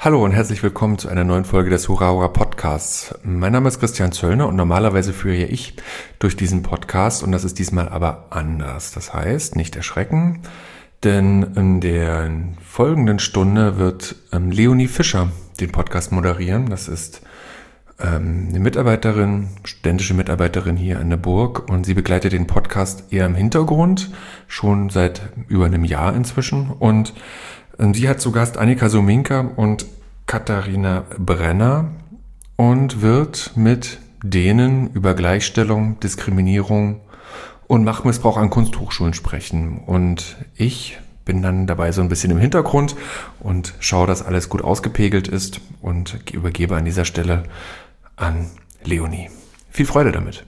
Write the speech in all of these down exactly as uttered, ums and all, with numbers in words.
Hallo und herzlich willkommen zu einer neuen Folge des Hurra Hurra Podcasts. Mein Name ist Christian Zöllner und normalerweise führe ich durch diesen Podcast und das ist diesmal aber anders. Das heißt, nicht erschrecken, denn in der folgenden Stunde wird ähm, Leonie Fischer den Podcast moderieren. Das ist ähm, eine Mitarbeiterin, studentische Mitarbeiterin hier an der Burg und sie begleitet den Podcast eher im Hintergrund, schon seit über einem Jahr inzwischen und sie hat zu Gast Annika Sominka und Katharina Brenner und wird mit denen über Gleichstellung, Diskriminierung und Machtmissbrauch an Kunsthochschulen sprechen. Und ich bin dann dabei so ein bisschen im Hintergrund und schaue, dass alles gut ausgepegelt ist und übergebe an dieser Stelle an Leonie. Viel Freude damit.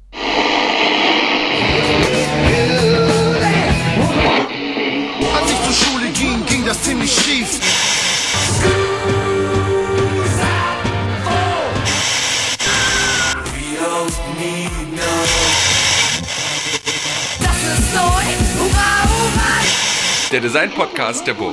Als ich zur Schule ging, ging das ziemlich schief. Das ist neu, hurra, hurra! Der Design-Podcast der Burg.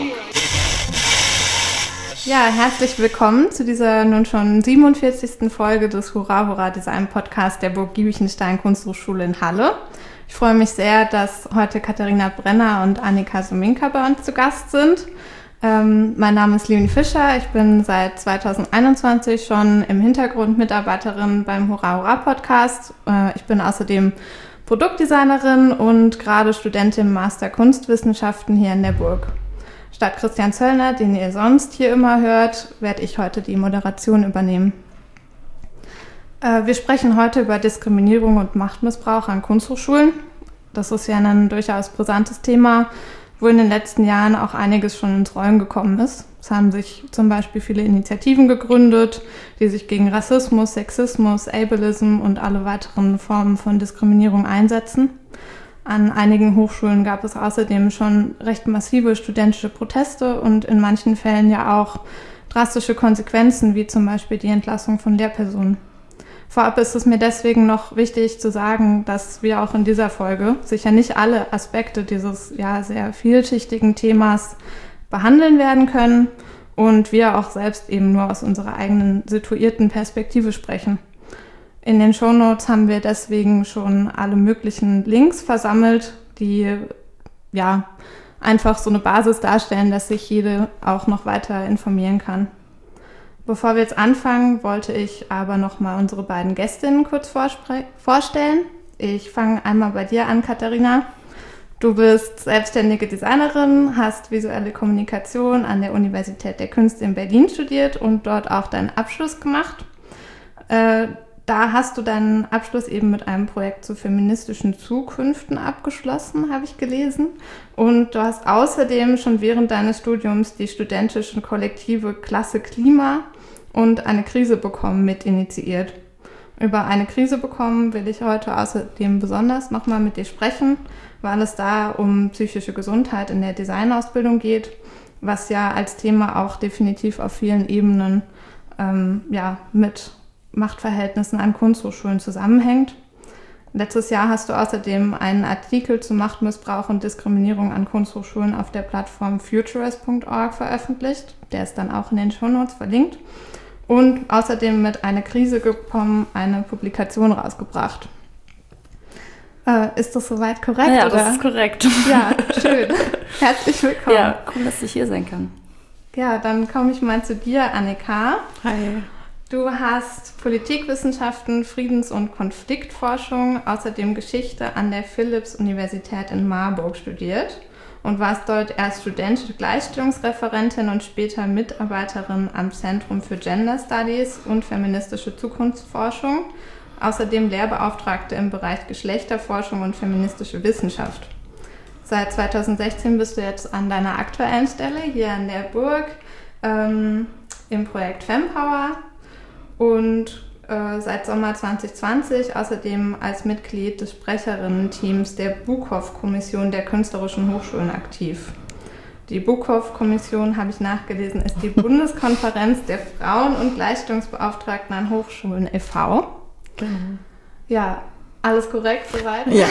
Ja, herzlich willkommen zu dieser nun schon siebenundvierzigsten Folge des Hurra Hurra Design Podcast der Burg Giebichenstein Kunsthochschule in Halle. Ich freue mich sehr, dass heute Katharina Brenner und Annika Sominka bei uns zu Gast sind. Ähm, mein Name ist Leonie Fischer. Ich bin seit zweitausendeinundzwanzig schon im Hintergrund Mitarbeiterin beim Hurra Hurra Podcast. Äh, ich bin außerdem Produktdesignerin und gerade Studentin im Master Kunstwissenschaften hier in der Burg. Statt Christian Zöllner, den ihr sonst hier immer hört, werde ich heute die Moderation übernehmen. Wir sprechen heute über Diskriminierung und Machtmissbrauch an Kunsthochschulen. Das ist ja ein durchaus brisantes Thema, wo in den letzten Jahren auch einiges schon ins Rollen gekommen ist. Es haben sich zum Beispiel viele Initiativen gegründet, die sich gegen Rassismus, Sexismus, Ableism und alle weiteren Formen von Diskriminierung einsetzen. An einigen Hochschulen gab es außerdem schon recht massive studentische Proteste und in manchen Fällen ja auch drastische Konsequenzen, wie zum Beispiel die Entlassung von Lehrpersonen. Vorab ist es mir deswegen noch wichtig zu sagen, dass wir auch in dieser Folge sicher nicht alle Aspekte dieses ja sehr vielschichtigen Themas behandeln werden können und wir auch selbst eben nur aus unserer eigenen situierten Perspektive sprechen. In den Shownotes haben wir deswegen schon alle möglichen Links versammelt, die ja einfach so eine Basis darstellen, dass sich jede auch noch weiter informieren kann. Bevor wir jetzt anfangen, wollte ich aber noch mal unsere beiden Gästinnen kurz vorspre- vorstellen. Ich fange einmal bei dir an, Katharina. Du bist selbstständige Designerin, hast visuelle Kommunikation an der Universität der Künste in Berlin studiert und dort auch deinen Abschluss gemacht. Äh, Da hast du deinen Abschluss eben mit einem Projekt zu feministischen Zukünften abgeschlossen, habe ich gelesen. Und du hast außerdem schon während deines Studiums die studentischen Kollektive Klasse Klima und eine Krise bekommen mit initiiert. Über eine Krise bekommen will ich heute außerdem besonders nochmal mit dir sprechen, weil es da um psychische Gesundheit in der Designausbildung geht, was ja als Thema auch definitiv auf vielen Ebenen ähm, ja, mit Machtverhältnissen an Kunsthochschulen zusammenhängt. Letztes Jahr hast du außerdem einen Artikel zu Machtmissbrauch und Diskriminierung an Kunsthochschulen auf der Plattform futurist punkt org veröffentlicht. Der ist dann auch in den Shownotes verlinkt. Und außerdem mit Eine Krise gekommen eine Publikation rausgebracht. Äh, ist das soweit korrekt? Ja, oder? Das ist korrekt. Ja, schön. Herzlich willkommen. Ja, cool, dass ich hier sein kann. Ja, dann komme ich mal zu dir, Annika. Hi. Du hast Politikwissenschaften, Friedens- und Konfliktforschung, außerdem Geschichte an der Philipps-Universität in Marburg studiert und warst dort erst studentische Gleichstellungsreferentin und später Mitarbeiterin am Zentrum für Gender Studies und feministische Zukunftsforschung, außerdem Lehrbeauftragte im Bereich Geschlechterforschung und feministische Wissenschaft. Seit zweitausendsechzehn bist du jetzt an deiner aktuellen Stelle hier an der Burg ähm, im Projekt Fempower. Und äh, seit Sommer zwanzig zwanzig außerdem als Mitglied des Sprecherinnen-Teams der Buchhoff-Kommission der Künstlerischen Hochschulen aktiv. Die Buchhoff-Kommission, habe ich nachgelesen, ist die Bundeskonferenz der Frauen- und Gleichstellungsbeauftragten an Hochschulen e V Genau. Ja, alles korrekt soweit? Ja,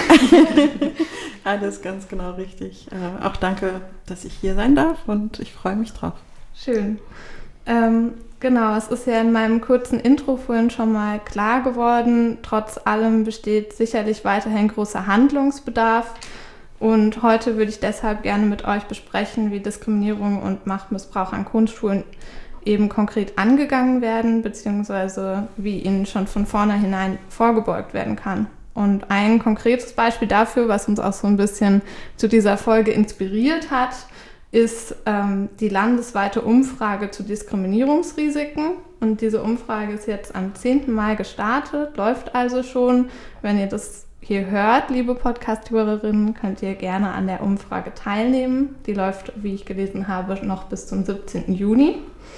alles ganz genau richtig. Äh, auch danke, dass ich hier sein darf und ich freue mich drauf. Schön. Ähm, genau, es ist ja in meinem kurzen Intro vorhin schon mal klar geworden, trotz allem besteht sicherlich weiterhin großer Handlungsbedarf. Und heute würde ich deshalb gerne mit euch besprechen, wie Diskriminierung und Machtmissbrauch an Grundschulen eben konkret angegangen werden, beziehungsweise wie ihnen schon von vornherein vorgebeugt werden kann. Und ein konkretes Beispiel dafür, was uns auch so ein bisschen zu dieser Folge inspiriert hat, ist ähm, die landesweite Umfrage zu Diskriminierungsrisiken. Und diese Umfrage ist jetzt am zehnten Mai gestartet, läuft also schon. Wenn ihr das hier hört, liebe Podcast-Hörerinnen, könnt ihr gerne an der Umfrage teilnehmen. Die läuft, wie ich gelesen habe, noch bis zum siebzehnten Juni.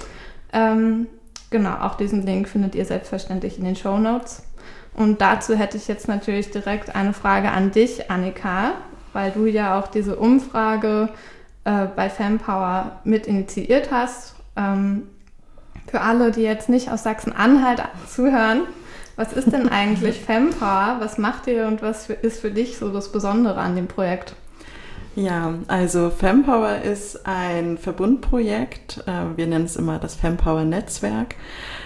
Ähm, genau, auch diesen Link findet ihr selbstverständlich in den Shownotes. Und dazu hätte ich jetzt natürlich direkt eine Frage an dich, Annika, weil du ja auch diese Umfrage äh, bei Fempower mit initiiert hast. Ähm, für alle, die jetzt nicht aus Sachsen-Anhalt zuhören, was ist denn eigentlich Fempower? Was macht ihr und was für, ist für dich so das Besondere an dem Projekt? Ja, also Fempower ist ein Verbundprojekt. Wir nennen es immer das Fempower-Netzwerk.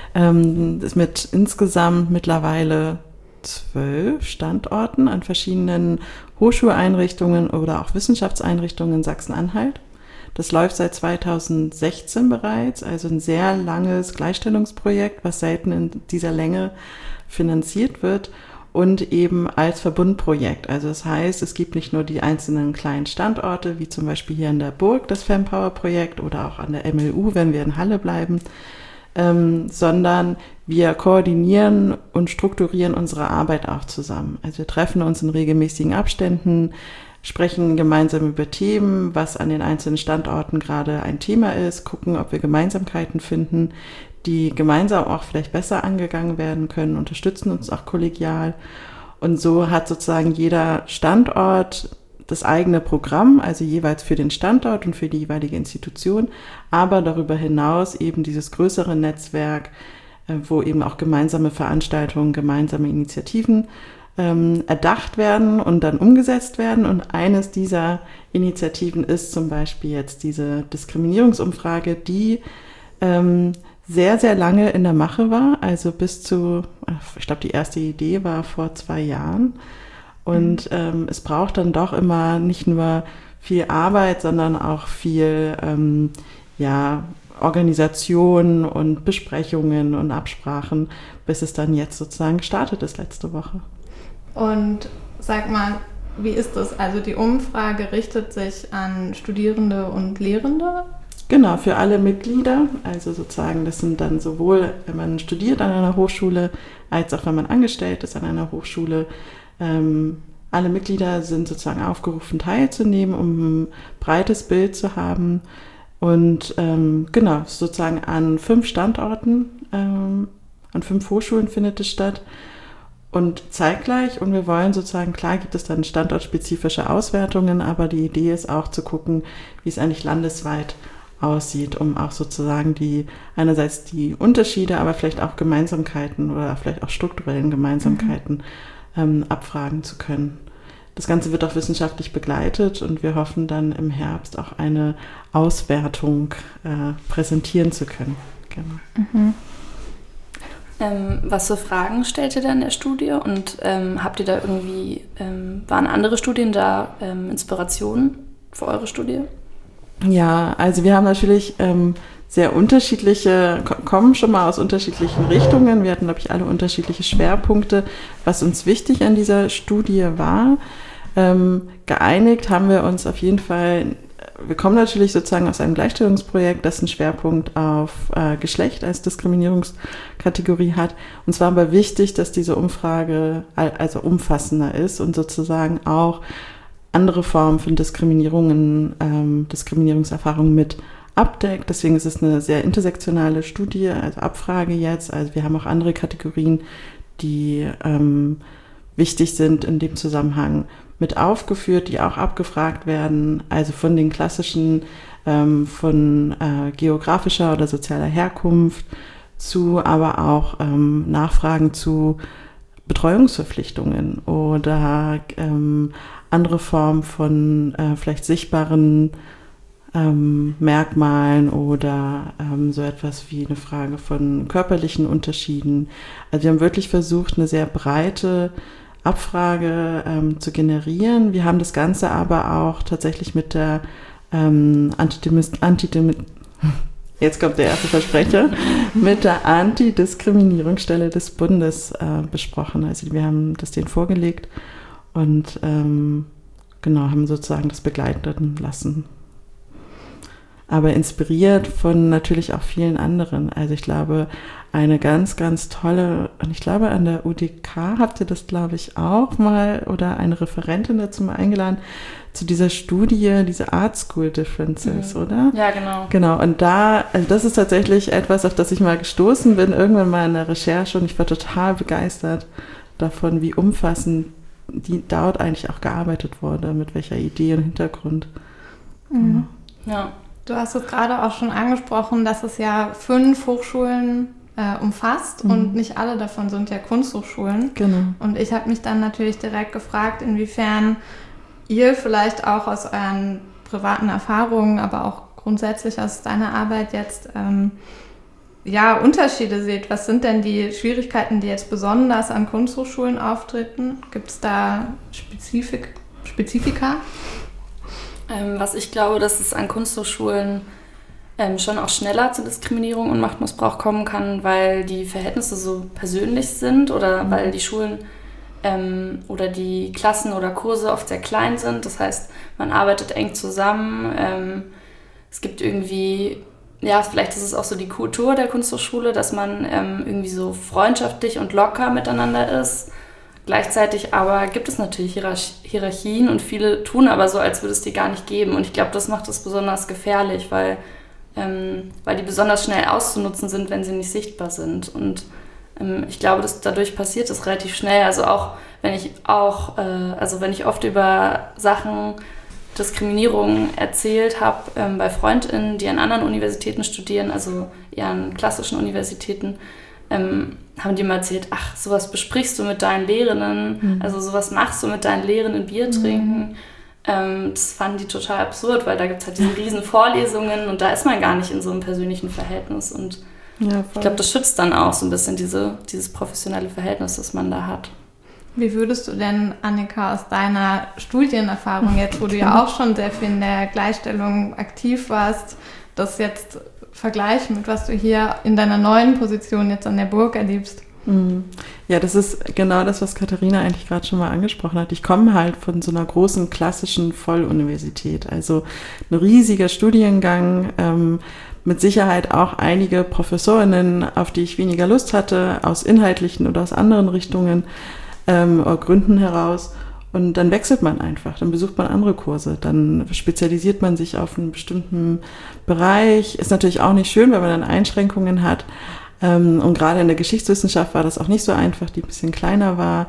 Das ist mit insgesamt mittlerweile zwölf Standorten an verschiedenen Hochschuleinrichtungen oder auch Wissenschaftseinrichtungen in Sachsen-Anhalt. Das läuft seit zweitausendsechzehn bereits, also ein sehr langes Gleichstellungsprojekt, was selten in dieser Länge finanziert wird und eben als Verbundprojekt. Also das heißt, es gibt nicht nur die einzelnen kleinen Standorte, wie zum Beispiel hier in der Burg das Fempower-Projekt oder auch an der M L U, wenn wir in Halle bleiben, ähm, sondern wir koordinieren und strukturieren unsere Arbeit auch zusammen. Also wir treffen uns in regelmäßigen Abständen, sprechen gemeinsam über Themen, was an den einzelnen Standorten gerade ein Thema ist, gucken, ob wir Gemeinsamkeiten finden, die gemeinsam auch vielleicht besser angegangen werden können, unterstützen uns auch kollegial. Und so hat sozusagen jeder Standort das eigene Programm, also jeweils für den Standort und für die jeweilige Institution, aber darüber hinaus eben dieses größere Netzwerk, wo eben auch gemeinsame Veranstaltungen, gemeinsame Initiativen ähm, erdacht werden und dann umgesetzt werden. Und eines dieser Initiativen ist zum Beispiel jetzt diese Diskriminierungsumfrage, die ähm, sehr, sehr lange in der Mache war, also bis zu, ich glaube, die erste Idee war vor zwei Jahren. Und ähm, es braucht dann doch immer nicht nur viel Arbeit, sondern auch viel ähm, ja, Organisation und Besprechungen und Absprachen, bis es dann jetzt sozusagen gestartet ist letzte Woche. Und sag mal, wie ist das? Also die Umfrage richtet sich an Studierende und Lehrende? Genau, für alle Mitglieder. Also sozusagen, das sind dann sowohl, wenn man studiert an einer Hochschule, als auch wenn man angestellt ist an einer Hochschule. Ähm, alle Mitglieder sind sozusagen aufgerufen, teilzunehmen, um ein breites Bild zu haben. Und ähm, genau, sozusagen an fünf Standorten, ähm, an fünf Hochschulen findet es statt. Und zeitgleich, und wir wollen sozusagen, klar gibt es dann standortspezifische Auswertungen, aber die Idee ist auch zu gucken, wie es eigentlich landesweit aussieht, um auch sozusagen die, einerseits die Unterschiede, aber vielleicht auch Gemeinsamkeiten oder vielleicht auch strukturellen Gemeinsamkeiten mhm. ähm, abfragen zu können. Das Ganze wird auch wissenschaftlich begleitet und wir hoffen dann im Herbst auch eine Auswertung äh, präsentieren zu können. Genau. Mhm. Ähm, was für Fragen stellt ihr da in der Studie und ähm, habt ihr da irgendwie, ähm, waren andere Studien da ähm, Inspirationen für eure Studie? Ja, also wir haben natürlich ähm, sehr unterschiedliche, kommen schon mal aus unterschiedlichen Richtungen. Wir hatten, glaube ich, alle unterschiedliche Schwerpunkte. Was uns wichtig an dieser Studie war, ähm, geeinigt haben wir uns auf jeden Fall, wir kommen natürlich sozusagen aus einem Gleichstellungsprojekt, das einen Schwerpunkt auf äh, Geschlecht als Diskriminierungskategorie hat. Uns war aber wichtig, dass diese Umfrage also umfassender ist und sozusagen auch andere Formen von Diskriminierungen, ähm, Diskriminierungserfahrungen mit abdeckt. Deswegen ist es eine sehr intersektionale Studie, also Abfrage jetzt. Also wir haben auch andere Kategorien, die ähm, wichtig sind in dem Zusammenhang mit aufgeführt, die auch abgefragt werden. Also von den klassischen, ähm, von äh, geografischer oder sozialer Herkunft zu, aber auch ähm, Nachfragen zu Betreuungsverpflichtungen oder ähm, andere Formen von äh, vielleicht sichtbaren ähm, Merkmalen oder ähm, so etwas wie eine Frage von körperlichen Unterschieden. Also wir haben wirklich versucht, eine sehr breite Abfrage ähm, zu generieren. Wir haben das Ganze aber auch tatsächlich mit der ähm, Antidemis- Antidemis- jetzt kommt der erste Versprecher, mit der Antidiskriminierungsstelle des Bundes äh, besprochen. Also wir haben das denen vorgelegt und ähm, genau, haben sozusagen das begleiten lassen. Aber inspiriert von natürlich auch vielen anderen. Also ich glaube, eine ganz, ganz tolle, und ich glaube an der U D K habt ihr das, glaube ich, auch mal, oder eine Referentin dazu mal eingeladen, zu dieser Studie, diese Art School Differences, mhm. oder? Ja, genau. Genau, und da, also das ist tatsächlich etwas, auf das ich mal gestoßen bin, irgendwann mal in der Recherche, und ich war total begeistert davon, wie umfassend die dort eigentlich auch gearbeitet wurde, mit welcher Idee und Hintergrund. Mhm. Ja. Du hast es gerade auch schon angesprochen, dass es ja fünf Hochschulen äh, umfasst mhm. und nicht alle davon sind ja Kunsthochschulen. Genau. Und ich habe mich dann natürlich direkt gefragt, inwiefern ihr vielleicht auch aus euren privaten Erfahrungen, aber auch grundsätzlich aus deiner Arbeit jetzt ähm, ja, Unterschiede seht. Was sind denn die Schwierigkeiten, die jetzt besonders an Kunsthochschulen auftreten? Gibt es da Spezifik, Spezifika? Ähm, was ich glaube, dass es an Kunsthochschulen ähm, schon auch schneller zu Diskriminierung und Machtmissbrauch kommen kann, weil die Verhältnisse so persönlich sind oder mhm. weil die Schulen ähm, oder die Klassen oder Kurse oft sehr klein sind. Das heißt, man arbeitet eng zusammen. Ähm, es gibt irgendwie, ja, vielleicht ist es auch so die Kultur der Kunsthochschule, dass man ähm, irgendwie so freundschaftlich und locker miteinander ist. Gleichzeitig aber gibt es natürlich Hierarchien und viele tun aber so, als würde es die gar nicht geben. Und ich glaube, das macht es besonders gefährlich, weil, ähm, weil die besonders schnell auszunutzen sind, wenn sie nicht sichtbar sind. Und ähm, ich glaube, dass dadurch passiert es relativ schnell. Also auch wenn ich auch, äh, also wenn ich oft über Sachen, Diskriminierung erzählt habe ähm, bei FreundInnen, die an anderen Universitäten studieren, also eher an klassischen Universitäten, ähm, haben die mal erzählt, ach, sowas besprichst du mit deinen Lehrerinnen, mhm. also sowas machst du mit deinen Lehrerinnen, Bier trinken. Mhm. Ähm, das fanden die total absurd, weil da gibt es halt diese riesen Vorlesungen und da ist man gar nicht in so einem persönlichen Verhältnis. Und ja, ich glaube, das schützt dann auch so ein bisschen diese, dieses professionelle Verhältnis, das man da hat. Wie würdest du denn, Annika, aus deiner Studienerfahrung jetzt, wo du ja auch schon sehr viel in der Gleichstellung aktiv warst, das jetzt vergleichen mit was du hier in deiner neuen Position jetzt an der Burg erlebst? Ja, das ist genau das, was Katharina eigentlich gerade schon mal angesprochen hat. Ich komme halt von so einer großen klassischen Volluniversität, also ein riesiger Studiengang, ähm, mit Sicherheit auch einige ProfessorInnen, auf die ich weniger Lust hatte, aus inhaltlichen oder aus anderen Richtungen ähm, oder Gründen heraus. Und dann wechselt man einfach, dann besucht man andere Kurse, dann spezialisiert man sich auf einen bestimmten Bereich. Ist natürlich auch nicht schön, wenn man dann Einschränkungen hat. Und gerade in der Geschichtswissenschaft war das auch nicht so einfach, die ein bisschen kleiner war,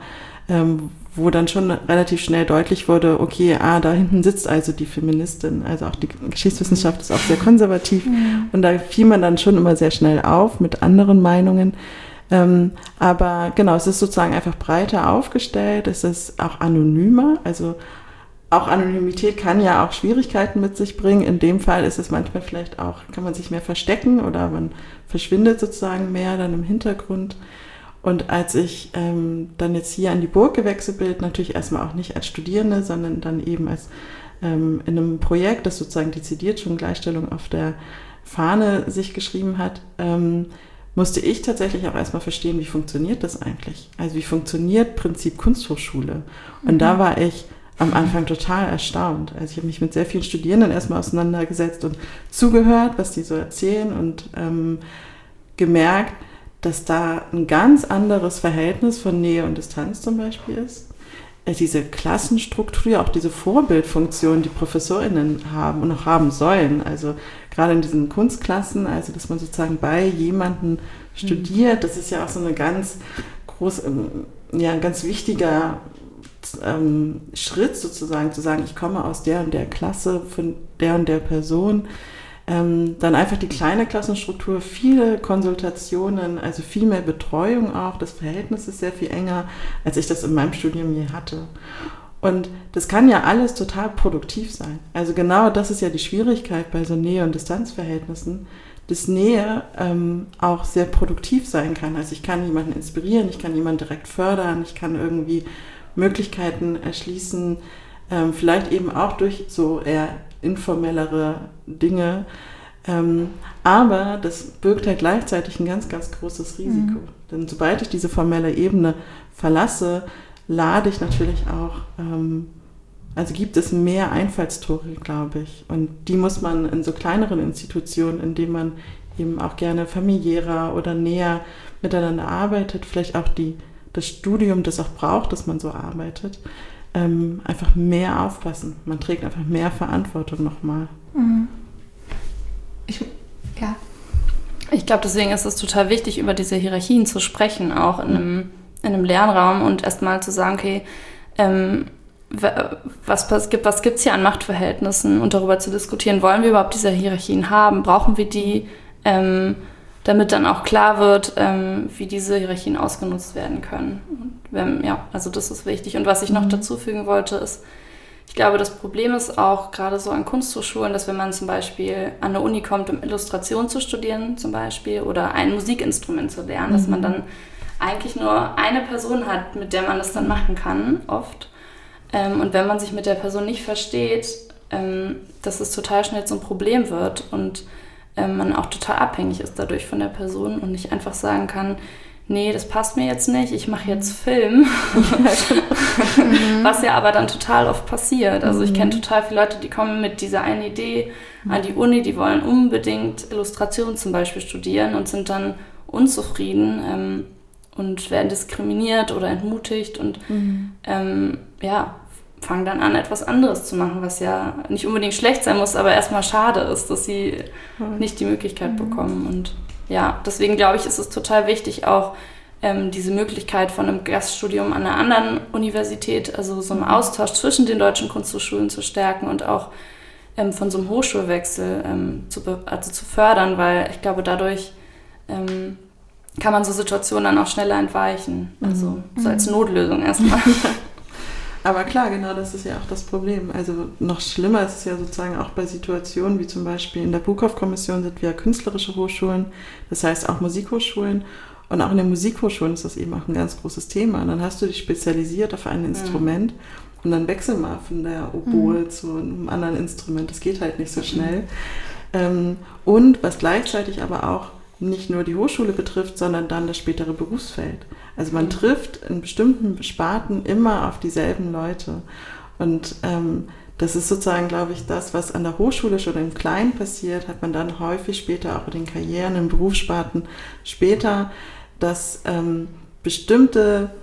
wo dann schon relativ schnell deutlich wurde, okay, ah, da hinten sitzt also die Feministin. Also auch die Geschichtswissenschaft ist auch sehr konservativ. Mhm. Und da fiel man dann schon immer sehr schnell auf mit anderen Meinungen. Ähm, aber genau, es ist sozusagen einfach breiter aufgestellt, es ist auch anonymer, also auch Anonymität kann ja auch Schwierigkeiten mit sich bringen. In dem Fall ist es manchmal vielleicht auch, kann man sich mehr verstecken oder man verschwindet sozusagen mehr dann im Hintergrund. Und als ich ähm, dann jetzt hier an die Burg gewechselt bin, natürlich erstmal auch nicht als Studierende, sondern dann eben als ähm, in einem Projekt, das sozusagen dezidiert schon Gleichstellung auf der Fahne sich geschrieben hat, ähm, musste ich tatsächlich auch erstmal verstehen, wie funktioniert das eigentlich? Also wie funktioniert Prinzip Kunsthochschule? Und mhm. da war ich am Anfang total erstaunt. Also ich habe mich mit sehr vielen Studierenden erstmal auseinandergesetzt und zugehört, was die so erzählen und ähm, gemerkt, dass da ein ganz anderes Verhältnis von Nähe und Distanz zum Beispiel ist. Diese Klassenstruktur, auch diese Vorbildfunktion, die ProfessorInnen haben und auch haben sollen, also gerade in diesen Kunstklassen, also dass man sozusagen bei jemandem studiert, das ist ja auch so eine ganz groß, ja, ein ganz wichtiger ähm, Schritt sozusagen, zu sagen, ich komme aus der und der Klasse von der und der Person. Ähm, dann einfach die kleine Klassenstruktur, viele Konsultationen, also viel mehr Betreuung auch, das Verhältnis ist sehr viel enger, als ich das in meinem Studium je hatte. Und das kann ja alles total produktiv sein. Also genau das ist ja die Schwierigkeit bei so Nähe- und Distanzverhältnissen, dass Nähe ähm, auch sehr produktiv sein kann. Also ich kann jemanden inspirieren, ich kann jemanden direkt fördern, ich kann irgendwie Möglichkeiten erschließen, ähm, vielleicht eben auch durch so eher informellere Dinge. Ähm, aber das birgt halt gleichzeitig ein ganz, ganz großes Risiko. Mhm. Denn sobald ich diese formelle Ebene verlasse, lade ich natürlich auch, ähm, also gibt es mehr Einfallstore, glaube ich. Und die muss man in so kleineren Institutionen, in denen man eben auch gerne familiärer oder näher miteinander arbeitet, vielleicht auch die, das Studium das auch braucht, dass man so arbeitet, ähm, einfach mehr aufpassen. Man trägt einfach mehr Verantwortung nochmal. Mhm. Ich, ja. Ich glaube, deswegen ist es total wichtig, über diese Hierarchien zu sprechen, auch in einem, in einem Lernraum und erstmal zu sagen, okay, ähm, was, was gibt was gibt's hier an Machtverhältnissen und darüber zu diskutieren, wollen wir überhaupt diese Hierarchien haben, brauchen wir die, ähm, damit dann auch klar wird, ähm, wie diese Hierarchien ausgenutzt werden können. Und wenn, ja, also das ist wichtig. Und was ich noch mhm. dazu fügen wollte, ist, ich glaube, das Problem ist auch gerade so an Kunsthochschulen, dass wenn man zum Beispiel an eine Uni kommt, um Illustration zu studieren zum Beispiel oder ein Musikinstrument zu lernen, mhm. dass man dann eigentlich nur eine Person hat, mit der man das dann machen kann, oft. Ähm, und wenn man sich mit der Person nicht versteht, ähm, dass es total schnell zum Problem wird und ähm, man auch total abhängig ist dadurch von der Person und nicht einfach sagen kann, nee, das passt mir jetzt nicht, ich mache jetzt Film. Was ja aber dann total oft passiert. Also ich kenne total viele Leute, die kommen mit dieser einen Idee an die Uni, die wollen unbedingt Illustration zum Beispiel studieren und sind dann unzufrieden ähm, und werden diskriminiert oder entmutigt und mhm. ähm, ja, fangen dann an, etwas anderes zu machen, was ja nicht unbedingt schlecht sein muss, aber erstmal schade ist, dass sie mhm. nicht die Möglichkeit mhm. bekommen. Und ja, deswegen glaube ich, ist es total wichtig, auch ähm, diese Möglichkeit von einem Gaststudium an einer anderen Universität, also so einem Austausch zwischen den deutschen Kunsthochschulen zu stärken und auch ähm, von so einem Hochschulwechsel ähm, zu, be- also zu fördern, weil ich glaube, dadurch ähm, kann man so Situationen dann auch schneller entweichen. Also mhm. so als Notlösung erstmal. Aber klar, genau das ist ja auch das Problem. Also noch schlimmer ist es ja sozusagen auch bei Situationen wie zum Beispiel in der Buchhoff-Kommission sind wir künstlerische Hochschulen, das heißt auch Musikhochschulen. Und auch in den Musikhochschulen ist das eben auch ein ganz großes Thema. Und dann hast du dich spezialisiert auf ein Instrument mhm. und dann wechsel mal von der Oboe mhm. zu einem anderen Instrument. Das geht halt nicht so schnell. Mhm. Und was gleichzeitig aber auch nicht nur die Hochschule betrifft, sondern dann das spätere Berufsfeld. Also man mhm. trifft in bestimmten Sparten immer auf dieselben Leute. Und ähm, das ist sozusagen, glaube ich, das, was an der Hochschule schon im Kleinen passiert, hat man dann häufig später auch in den Karrieren, in Berufssparten später, dass ähm, bestimmte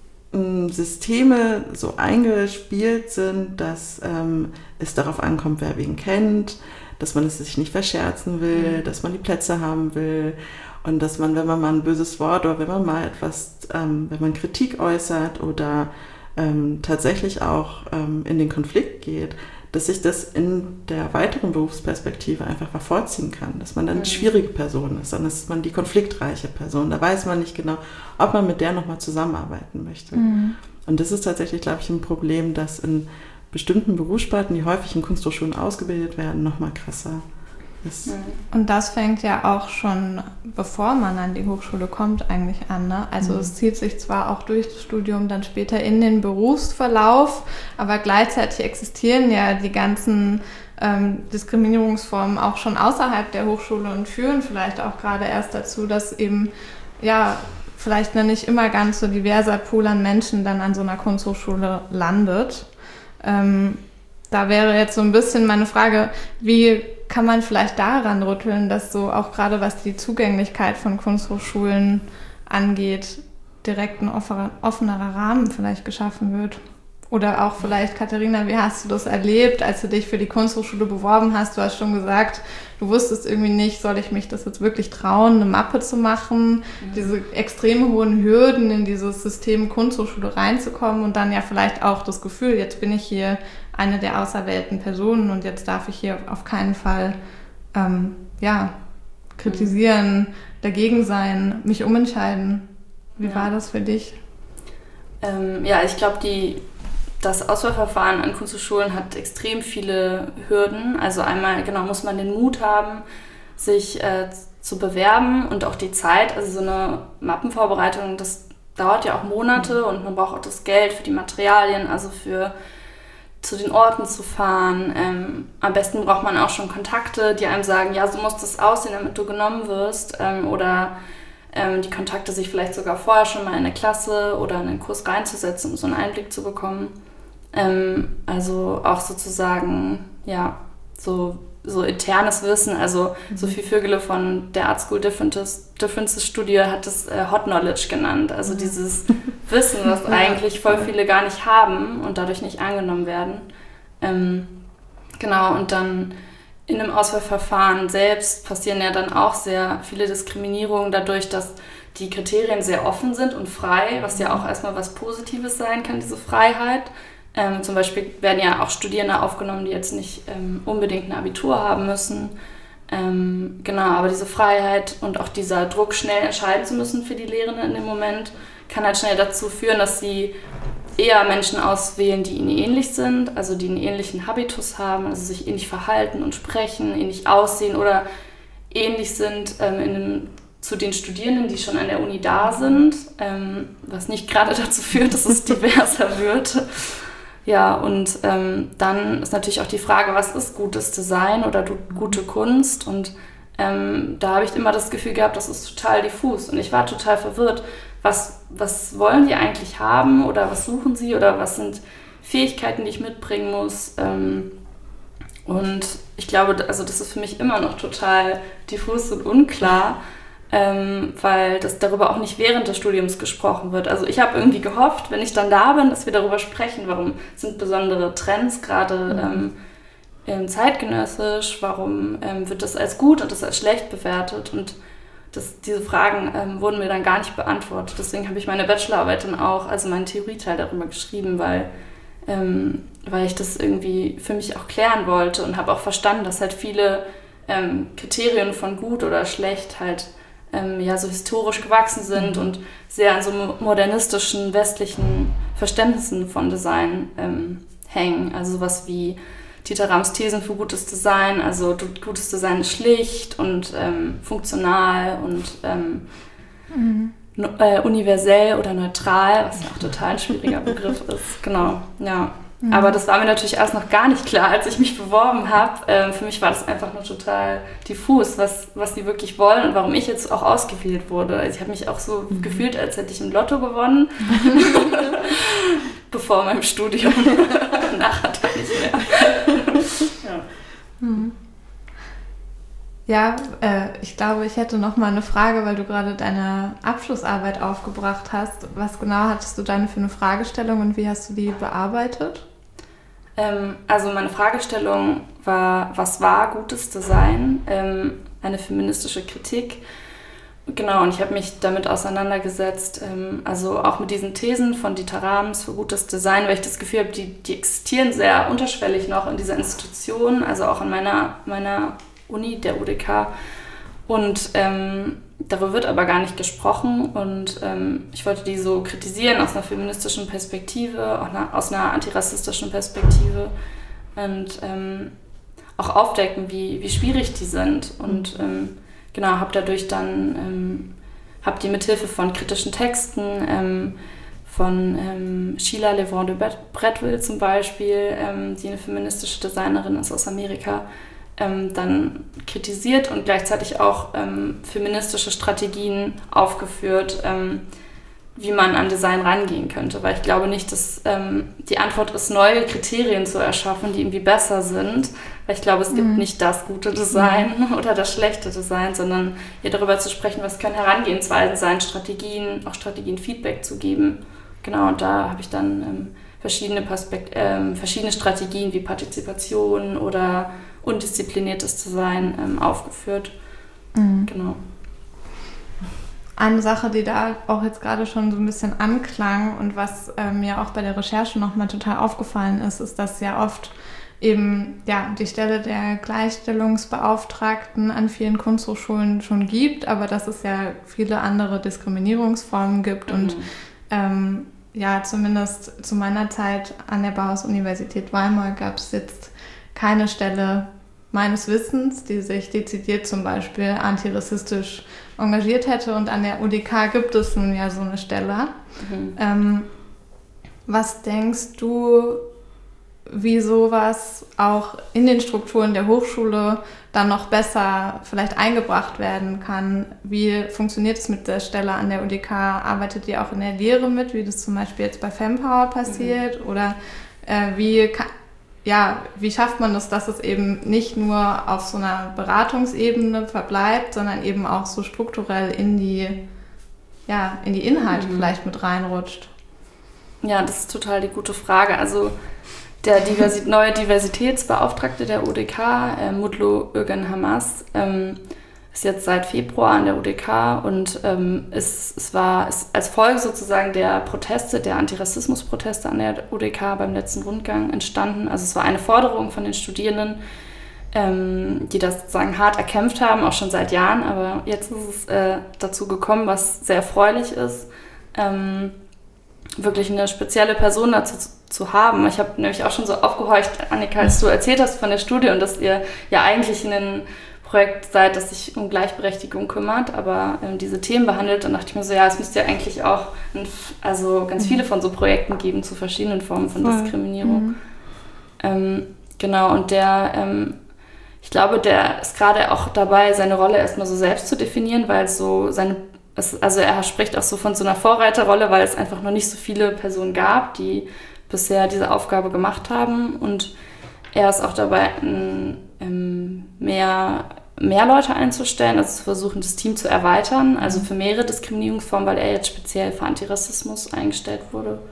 ähm, Systeme so eingespielt sind, dass ähm, es darauf ankommt, wer wen kennt, dass man es sich nicht verscherzen will, mhm. dass man die Plätze haben will und dass man, wenn man mal ein böses Wort oder wenn man mal etwas, ähm, wenn man Kritik äußert oder ähm, tatsächlich auch ähm, in den Konflikt geht, dass sich das in der weiteren Berufsperspektive einfach mal vorziehen kann, dass man dann mhm. die schwierige Person ist, dann ist man die konfliktreiche Person. Da weiß man nicht genau, ob man mit der nochmal zusammenarbeiten möchte. Mhm. Und das ist tatsächlich, glaube ich, ein Problem, das in bestimmten Berufssparten, die häufig in Kunsthochschulen ausgebildet werden, nochmal krasser ist. Und das fängt ja auch schon, bevor man an die Hochschule kommt, eigentlich an. Ne? Also mhm. es zieht sich zwar auch durch das Studium dann später in den Berufsverlauf, aber gleichzeitig existieren ja die ganzen ähm, Diskriminierungsformen auch schon außerhalb der Hochschule und führen vielleicht auch gerade erst dazu, dass eben ja vielleicht ein nicht immer ganz so diverser Pool an Menschen dann an so einer Kunsthochschule landet. Ähm, da wäre jetzt so ein bisschen meine Frage, wie kann man vielleicht daran rütteln, dass so auch gerade was die Zugänglichkeit von Kunsthochschulen angeht, direkt ein offenerer Rahmen vielleicht geschaffen wird? Oder auch vielleicht, Katharina, wie hast du das erlebt, als du dich für die Kunsthochschule beworben hast? Du hast schon gesagt, du wusstest irgendwie nicht, soll ich mich das jetzt wirklich trauen, eine Mappe zu machen? Mhm. Diese extrem hohen Hürden, in dieses System Kunsthochschule reinzukommen und dann ja vielleicht auch das Gefühl, jetzt bin ich hier eine der auserwählten Personen und jetzt darf ich hier auf keinen Fall ähm, ja, kritisieren, mhm. dagegen sein, mich umentscheiden. Wie ja. war das für dich? Ähm, ja, ich glaube, die das Auswahlverfahren an Kunsthochschulen hat extrem viele Hürden. Also einmal genau muss man den Mut haben, sich äh, zu bewerben und auch die Zeit. Also so eine Mappenvorbereitung, das dauert ja auch Monate und man braucht auch das Geld für die Materialien, also für zu den Orten zu fahren. Ähm, am besten braucht man auch schon Kontakte, die einem sagen, ja, so muss das aussehen, damit du genommen wirst. Ähm, oder ähm, die Kontakte sich vielleicht sogar vorher schon mal in eine Klasse oder in einen Kurs reinzusetzen, um so einen Einblick zu bekommen. Ähm, also auch sozusagen, ja, so, so internes Wissen. Also mhm. Sophie Vögele von der Art School Differences, Differences Studie hat das äh, Hot Knowledge genannt. Also mhm. dieses Wissen, was ja, eigentlich voll viele gar nicht haben und dadurch nicht angenommen werden. Ähm, genau, und dann in dem Auswahlverfahren selbst passieren ja dann auch sehr viele Diskriminierungen dadurch, dass die Kriterien sehr offen sind und frei, was ja auch erstmal was Positives sein kann, diese Freiheit. Ähm, zum Beispiel werden ja auch Studierende aufgenommen, die jetzt nicht ähm, unbedingt ein Abitur haben müssen. Ähm, genau, aber diese Freiheit und auch dieser Druck, schnell entscheiden zu müssen für die Lehrenden in dem Moment, kann halt schnell dazu führen, dass sie eher Menschen auswählen, die ihnen ähnlich sind, also die einen ähnlichen Habitus haben, also sich ähnlich verhalten und sprechen, ähnlich aussehen oder ähnlich sind ähm, in einem, zu den Studierenden, die schon an der Uni da sind, ähm, was nicht gerade dazu führt, dass es diverser wird. Ja, und ähm, dann ist natürlich auch die Frage, was ist gutes Design oder du, gute Kunst? Und ähm, da habe ich immer das Gefühl gehabt, das ist total diffus. Und ich war total verwirrt. Was, was wollen die eigentlich haben oder was suchen sie oder was sind Fähigkeiten, die ich mitbringen muss? Ähm, und ich glaube, also das ist für mich immer noch total diffus und unklar. Ähm, weil das darüber auch nicht während des Studiums gesprochen wird. Also ich habe irgendwie gehofft, wenn ich dann da bin, dass wir darüber sprechen, warum sind besondere Trends gerade ähm, zeitgenössisch, warum ähm, wird das als gut und das als schlecht bewertet und das, diese Fragen ähm, wurden mir dann gar nicht beantwortet. Deswegen habe ich meine Bachelorarbeit dann auch, also meinen Theorieteil darüber geschrieben, weil, ähm, weil ich das irgendwie für mich auch klären wollte und habe auch verstanden, dass halt viele ähm, Kriterien von gut oder schlecht halt Ähm, ja, so historisch gewachsen sind mhm. und sehr an so modernistischen, westlichen Verständnissen von Design ähm, hängen. Also sowas wie Dieter Rams Thesen für gutes Design. Also gutes Design ist schlicht und ähm, funktional und ähm, mhm. no, äh, universell oder neutral, was ja auch total ein schwieriger Begriff ist. Genau, ja. Mhm. Aber das war mir natürlich erst noch gar nicht klar, als ich mich beworben habe. Ähm, für mich war das einfach nur total diffus, was, was die wirklich wollen und warum ich jetzt auch ausgewählt wurde. Also ich habe mich auch so mhm. gefühlt, als hätte ich im Lotto gewonnen, bevor meinem Studium. Nachher dann nicht mehr. ja, mhm. ja äh, ich glaube, ich hätte noch mal eine Frage, weil du gerade deine Abschlussarbeit aufgebracht hast. Was genau hattest du dann für eine Fragestellung und wie hast du die bearbeitet? Ähm, also meine Fragestellung war, was war gutes Design? Ähm, eine feministische Kritik. Genau, und ich habe mich damit auseinandergesetzt, ähm, also auch mit diesen Thesen von Dieter Rams für gutes Design, weil ich das Gefühl habe, die, die existieren sehr unterschwellig noch in dieser Institution, also auch in meiner, meiner Uni, der U D K. Und ähm, darüber wird aber gar nicht gesprochen und ähm, ich wollte die so kritisieren aus einer feministischen Perspektive, auch einer, aus einer antirassistischen Perspektive und ähm, auch aufdecken, wie, wie schwierig die sind. Und ähm, genau, habe dadurch dann, ähm, habe die mithilfe von kritischen Texten, ähm, von ähm, Sheila Levant de Bretteville zum Beispiel, ähm, die eine feministische Designerin ist aus Amerika, Ähm, dann kritisiert und gleichzeitig auch ähm, feministische Strategien aufgeführt, ähm, wie man an Design rangehen könnte. Weil ich glaube nicht, dass ähm, die Antwort ist, neue Kriterien zu erschaffen, die irgendwie besser sind. Weil ich glaube, es gibt mhm. nicht das gute Design mhm. oder das schlechte Design, sondern hier darüber zu sprechen, was können Herangehensweisen sein, Strategien, auch Strategien Feedback zu geben. Genau, und da habe ich dann ähm, verschiedene, Perspekt- ähm, verschiedene Strategien wie Partizipation oder undiszipliniertes Design ähm, aufgeführt. Mhm. Genau. Eine Sache, die da auch jetzt gerade schon so ein bisschen anklang und was ähm, mir auch bei der Recherche nochmal total aufgefallen ist, ist, dass ja oft eben ja, die Stelle der Gleichstellungsbeauftragten an vielen Kunsthochschulen schon gibt, aber dass es ja viele andere Diskriminierungsformen gibt mhm. und ähm, ja, zumindest zu meiner Zeit an der Bauhaus-Universität Weimar gab es jetzt keine Stelle meines Wissens, die sich dezidiert zum Beispiel antirassistisch engagiert hätte. Und an der U D K gibt es nun ja so eine Stelle. Mhm. Ähm, was denkst du, wie sowas auch in den Strukturen der Hochschule dann noch besser vielleicht eingebracht werden kann? Wie funktioniert es mit der Stelle an der U D K? Arbeitet ihr auch in der Lehre mit, wie das zum Beispiel jetzt bei Fempower passiert? Mhm. Oder äh, wie, kann, ja, wie schafft man das, dass es eben nicht nur auf so einer Beratungsebene verbleibt, sondern eben auch so strukturell in die, ja, in die Inhalte mhm. vielleicht mit reinrutscht? Ja, das ist total die gute Frage. Also der Diversi- neue Diversitätsbeauftragte der U D K, äh, Mutlu Ögen Hamas, ähm, ist jetzt seit Februar an der U D K und ähm, ist, es war ist als Folge sozusagen der Proteste, der Antirassismus-Proteste an der U D K beim letzten Rundgang entstanden. Also es war eine Forderung von den Studierenden, ähm, die das sozusagen hart erkämpft haben, auch schon seit Jahren, aber jetzt ist es äh, dazu gekommen, was sehr erfreulich ist, ähm, wirklich eine spezielle Person dazu zu zu haben. Ich habe nämlich auch schon so aufgehorcht, Annika, als du erzählt hast von der Studie und dass ihr ja eigentlich ein Projekt seid, das sich um Gleichberechtigung kümmert, aber ähm, diese Themen behandelt. Dann dachte ich mir so, ja, es müsste ja eigentlich auch ein, also ganz viele von so Projekten geben zu verschiedenen Formen von Voll. Diskriminierung. Mhm. Ähm, genau, und der, ähm, ich glaube, der ist gerade auch dabei, seine Rolle erstmal so selbst zu definieren, weil es so seine, es, also er spricht auch so von so einer Vorreiterrolle, weil es einfach noch nicht so viele Personen gab, die bisher diese Aufgabe gemacht haben, und er ist auch dabei, ähm, mehr, mehr Leute einzustellen, also zu versuchen, das Team zu erweitern, also für mehrere Diskriminierungsformen, weil er jetzt speziell für Antirassismus eingestellt wurde.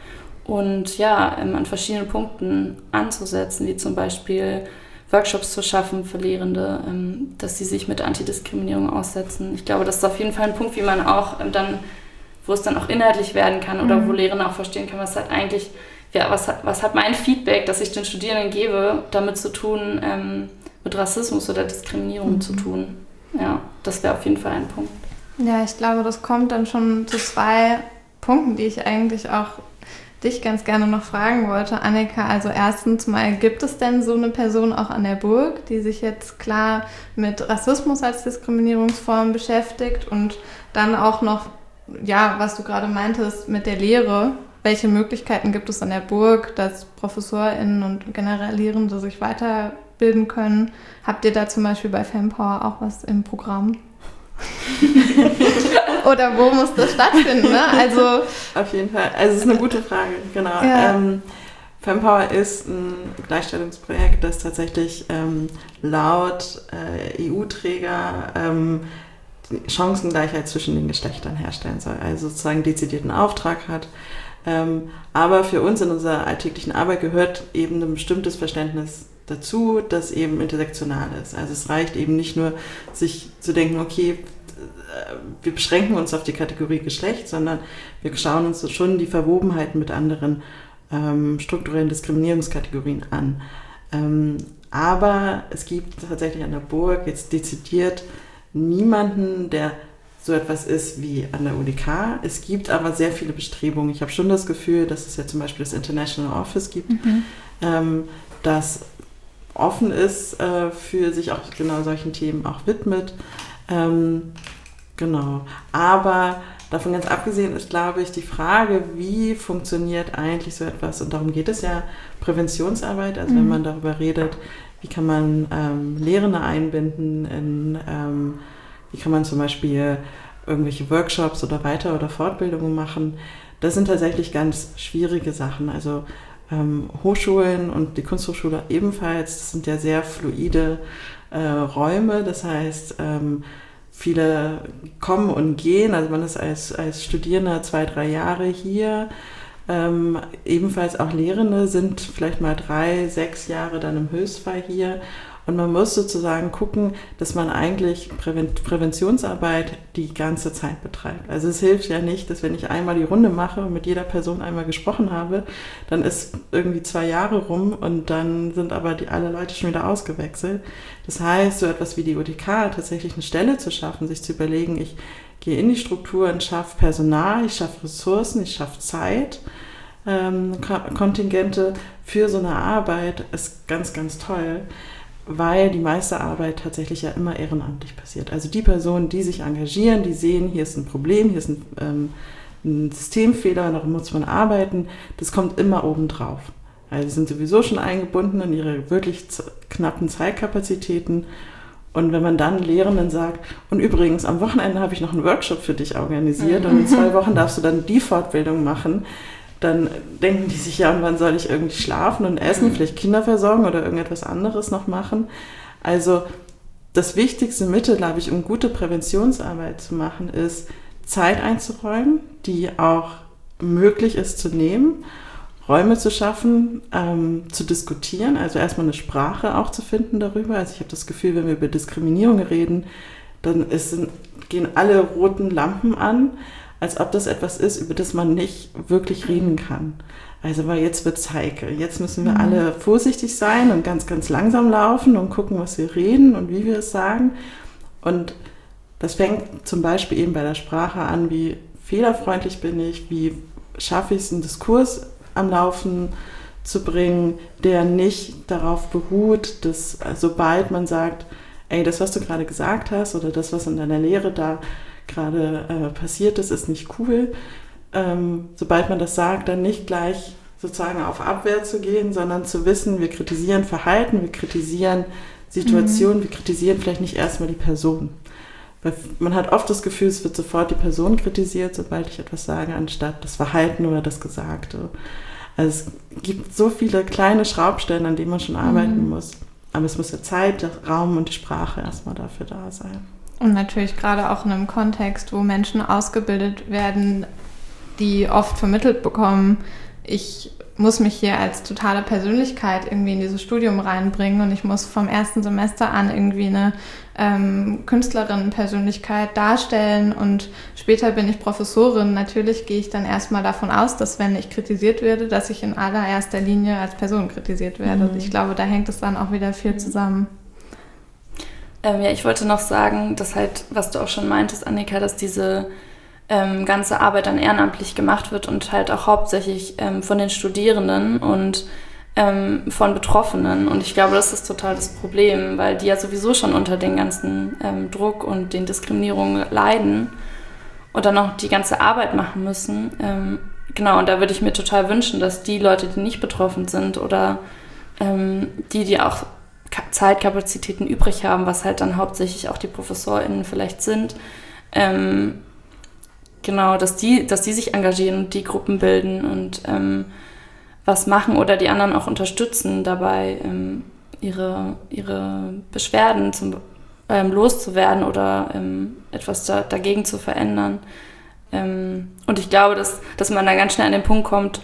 Und ja, ähm, an verschiedenen Punkten anzusetzen, wie zum Beispiel Workshops zu schaffen für Lehrende, ähm, dass sie sich mit Antidiskriminierung aussetzen. Ich glaube, das ist auf jeden Fall ein Punkt, wie man auch ähm, dann, wo es dann auch inhaltlich werden kann oder mhm. wo Lehrende auch verstehen können, was hat eigentlich, ja, was hat, was hat mein Feedback, das ich den Studierenden gebe, damit zu tun, ähm, mit Rassismus oder Diskriminierung mhm. zu tun. Ja, das wäre auf jeden Fall ein Punkt. Ja, ich glaube, das kommt dann schon zu zwei Punkten, die ich eigentlich auch dich ganz gerne noch fragen wollte, Annika. Also erstens mal, gibt es denn so eine Person auch an der Burg, die sich jetzt klar mit Rassismus als Diskriminierungsform beschäftigt, und dann auch noch, ja, was du gerade meintest mit der Lehre, welche Möglichkeiten gibt es an der Burg, dass ProfessorInnen und generell Lehrende sich weiterbilden können? Habt ihr da zum Beispiel bei Fempower auch was im Programm? Oder wo muss das stattfinden? Ne? Also auf jeden Fall. Also es ist eine gute Frage, genau. Ja. Ähm, Fempower ist ein Gleichstellungsprojekt, das tatsächlich ähm, laut äh, E U-Träger ähm, Chancengleichheit zwischen den Geschlechtern herstellen soll. Also sozusagen dezidierten Auftrag hat. Ähm, aber für uns in unserer alltäglichen Arbeit gehört eben ein bestimmtes Verständnis dazu, das eben intersektional ist. Also es reicht eben nicht nur, sich zu denken, okay, wir beschränken uns auf die Kategorie Geschlecht, sondern wir schauen uns schon die Verwobenheiten mit anderen ähm, strukturellen Diskriminierungskategorien an. Ähm, aber es gibt tatsächlich an der Burg jetzt dezidiert niemanden, der so etwas ist wie an der U D K. Es gibt aber sehr viele Bestrebungen. Ich habe schon das Gefühl, dass es ja zum Beispiel das International Office gibt, mhm. ähm, das offen ist, äh, für sich auch genau solchen Themen auch widmet. Ähm, genau. Aber davon ganz abgesehen ist, glaube ich, die Frage, wie funktioniert eigentlich so etwas, und darum geht es ja, Präventionsarbeit, also mhm. wenn man darüber redet, wie kann man ähm, Lehrende einbinden, in, ähm, wie kann man zum Beispiel irgendwelche Workshops oder Weiter- oder Fortbildungen machen. Das sind tatsächlich ganz schwierige Sachen. Also ähm, Hochschulen und die Kunsthochschule ebenfalls, das sind ja sehr fluide äh, Räume. Das heißt, ähm, viele kommen und gehen. Also man ist als, als Studierender zwei, drei Jahre hier. Ähm, ebenfalls auch Lehrende sind vielleicht mal drei, sechs Jahre dann im Höchstfall hier. Und man muss sozusagen gucken, dass man eigentlich Präven- Präventionsarbeit die ganze Zeit betreibt. Also es hilft ja nicht, dass wenn ich einmal die Runde mache und mit jeder Person einmal gesprochen habe, dann ist irgendwie zwei Jahre rum und dann sind aber die, alle Leute schon wieder ausgewechselt. Das heißt, so etwas wie die O D K, tatsächlich eine Stelle zu schaffen, sich zu überlegen, ich gehe in die Strukturen, schaffe Personal, ich schaffe Ressourcen, ich schaffe Zeit, ähm, Kontingente für so eine Arbeit, ist ganz, ganz toll, weil die meiste Arbeit tatsächlich ja immer ehrenamtlich passiert. Also die Personen, die sich engagieren, die sehen, hier ist ein Problem, hier ist ein, ähm, ein Systemfehler, darum muss man arbeiten, das kommt immer obendrauf. Also sie sind sowieso schon eingebunden in ihre wirklich z- knappen Zeitkapazitäten. Und wenn man dann Lehrenden sagt, und übrigens, am Wochenende habe ich noch einen Workshop für dich organisiert und in zwei Wochen darfst du dann die Fortbildung machen, dann denken die sich, ja, und wann soll ich irgendwie schlafen und essen, vielleicht Kinder versorgen oder irgendetwas anderes noch machen. Also das wichtigste Mittel, glaube ich, um gute Präventionsarbeit zu machen, ist, Zeit einzuräumen, die auch möglich ist zu nehmen, Räume zu schaffen, ähm, zu diskutieren, also erstmal eine Sprache auch zu finden darüber. Also ich habe das Gefühl, wenn wir über Diskriminierung reden, dann ist, gehen alle roten Lampen an, als ob das etwas ist, über das man nicht wirklich reden kann. Also weil jetzt wird's heikel. Jetzt müssen wir mhm. alle vorsichtig sein und ganz, ganz langsam laufen und gucken, was wir reden und wie wir es sagen. Und das fängt zum Beispiel eben bei der Sprache an, wie fehlerfreundlich bin ich, wie schaffe ich es, einen Diskurs am Laufen zu bringen, der nicht darauf beruht, dass sobald man sagt, ey, das, was du gerade gesagt hast oder das, was in deiner Lehre da gerade äh, passiert ist, ist nicht cool. Ähm, sobald man das sagt, dann nicht gleich sozusagen auf Abwehr zu gehen, sondern zu wissen, wir kritisieren Verhalten, wir kritisieren Situationen, mhm. wir kritisieren vielleicht nicht erstmal die Person. Weil man hat oft das Gefühl, es wird sofort die Person kritisiert, sobald ich etwas sage, anstatt das Verhalten oder das Gesagte. Also es gibt so viele kleine Schraubstellen, an denen man schon arbeiten mhm. muss. Aber es muss ja Zeit, der Raum und die Sprache erstmal dafür da sein. Und natürlich gerade auch in einem Kontext, wo Menschen ausgebildet werden, die oft vermittelt bekommen, ich muss mich hier als totale Persönlichkeit irgendwie in dieses Studium reinbringen und ich muss vom ersten Semester an irgendwie eine ähm, Künstlerinnen-Persönlichkeit darstellen und später bin ich Professorin. Natürlich gehe ich dann erstmal davon aus, dass wenn ich kritisiert werde, dass ich in allererster Linie als Person kritisiert werde. Mhm. Und ich glaube, da hängt es dann auch wieder viel zusammen. Ähm, ja, ich wollte noch sagen, dass halt, was du auch schon meintest, Annika, dass diese ähm, ganze Arbeit dann ehrenamtlich gemacht wird und halt auch hauptsächlich ähm, von den Studierenden und ähm, von Betroffenen. Und ich glaube, das ist total das Problem, weil die ja sowieso schon unter den ganzen ähm, Druck und den Diskriminierungen leiden und dann auch die ganze Arbeit machen müssen. Ähm, genau, und da würde ich mir total wünschen, dass die Leute, die nicht betroffen sind oder ähm, die, die auch Zeitkapazitäten übrig haben, was halt dann hauptsächlich auch die ProfessorInnen vielleicht sind, ähm, genau, dass die, dass die sich engagieren und die Gruppen bilden und ähm, was machen oder die anderen auch unterstützen dabei, ähm, ihre, ihre Beschwerden zum, ähm, loszuwerden oder ähm, etwas da, dagegen zu verändern. Ähm, und ich glaube, dass, dass man da ganz schnell an den Punkt kommt,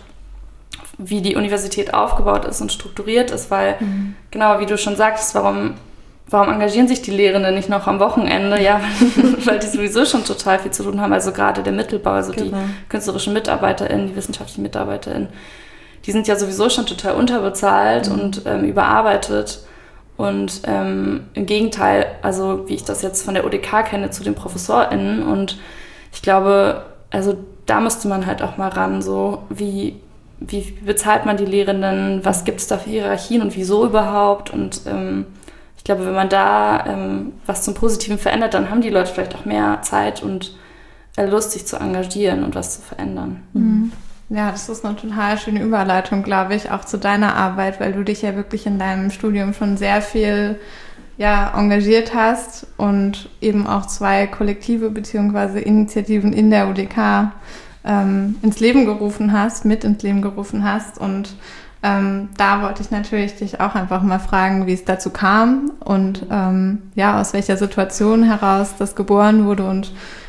wie die Universität aufgebaut ist und strukturiert ist, weil, mhm. genau, wie du schon sagtest, warum, warum engagieren sich die Lehrenden nicht noch am Wochenende? Ja, weil die sowieso schon total viel zu tun haben, also gerade der Mittelbau, also genau. die künstlerischen MitarbeiterInnen, die wissenschaftlichen MitarbeiterInnen, die sind ja sowieso schon total unterbezahlt mhm. und ähm, überarbeitet und ähm, im Gegenteil, also wie ich das jetzt von der O D K kenne, zu den ProfessorInnen und ich glaube, also da müsste man halt auch mal ran, so wie Wie bezahlt man die Lehrenden? Was gibt es da für Hierarchien und wieso überhaupt? Und ähm, ich glaube, wenn man da ähm, was zum Positiven verändert, dann haben die Leute vielleicht auch mehr Zeit und äh, Lust, sich zu engagieren und was zu verändern. Mhm. Ja, das ist eine total schöne Überleitung, glaube ich, auch zu deiner Arbeit, weil du dich ja wirklich in deinem Studium schon sehr viel ja, engagiert hast und eben auch zwei Kollektive bzw. Initiativen in der O D K ähm, ins Leben gerufen hast, mit ins Leben gerufen hast. Und ähm, da wollte ich natürlich dich auch einfach mal fragen, wie es dazu kam und ähm, ja, aus welcher Situation heraus das geboren wurde und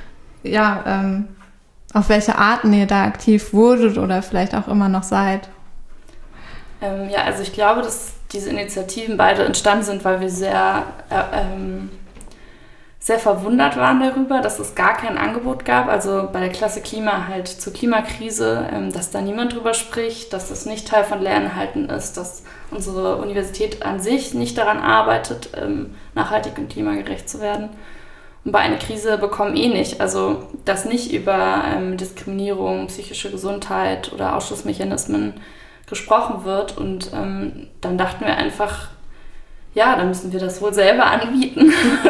ja, ähm, auf welche Arten ihr da aktiv wurdet oder vielleicht auch immer noch seid. Ähm, ja, also ich glaube, dass diese Initiativen beide entstanden sind, weil wir sehr, äh, ähm, sehr verwundert waren darüber, dass es gar kein Angebot gab. Also bei der Klasse Klima halt zur Klimakrise, ähm, dass da niemand drüber spricht, dass das nicht Teil von Lehrinhalten ist, dass unsere Universität an sich nicht daran arbeitet, ähm, nachhaltig und klimagerecht zu werden. Und bei einer Krise bekommen eh nicht. Also dass nicht über ähm, Diskriminierung, psychische Gesundheit oder Ausschlussmechanismen gesprochen wird. Und ähm, dann dachten wir einfach, ja, dann müssen wir das wohl selber anbieten.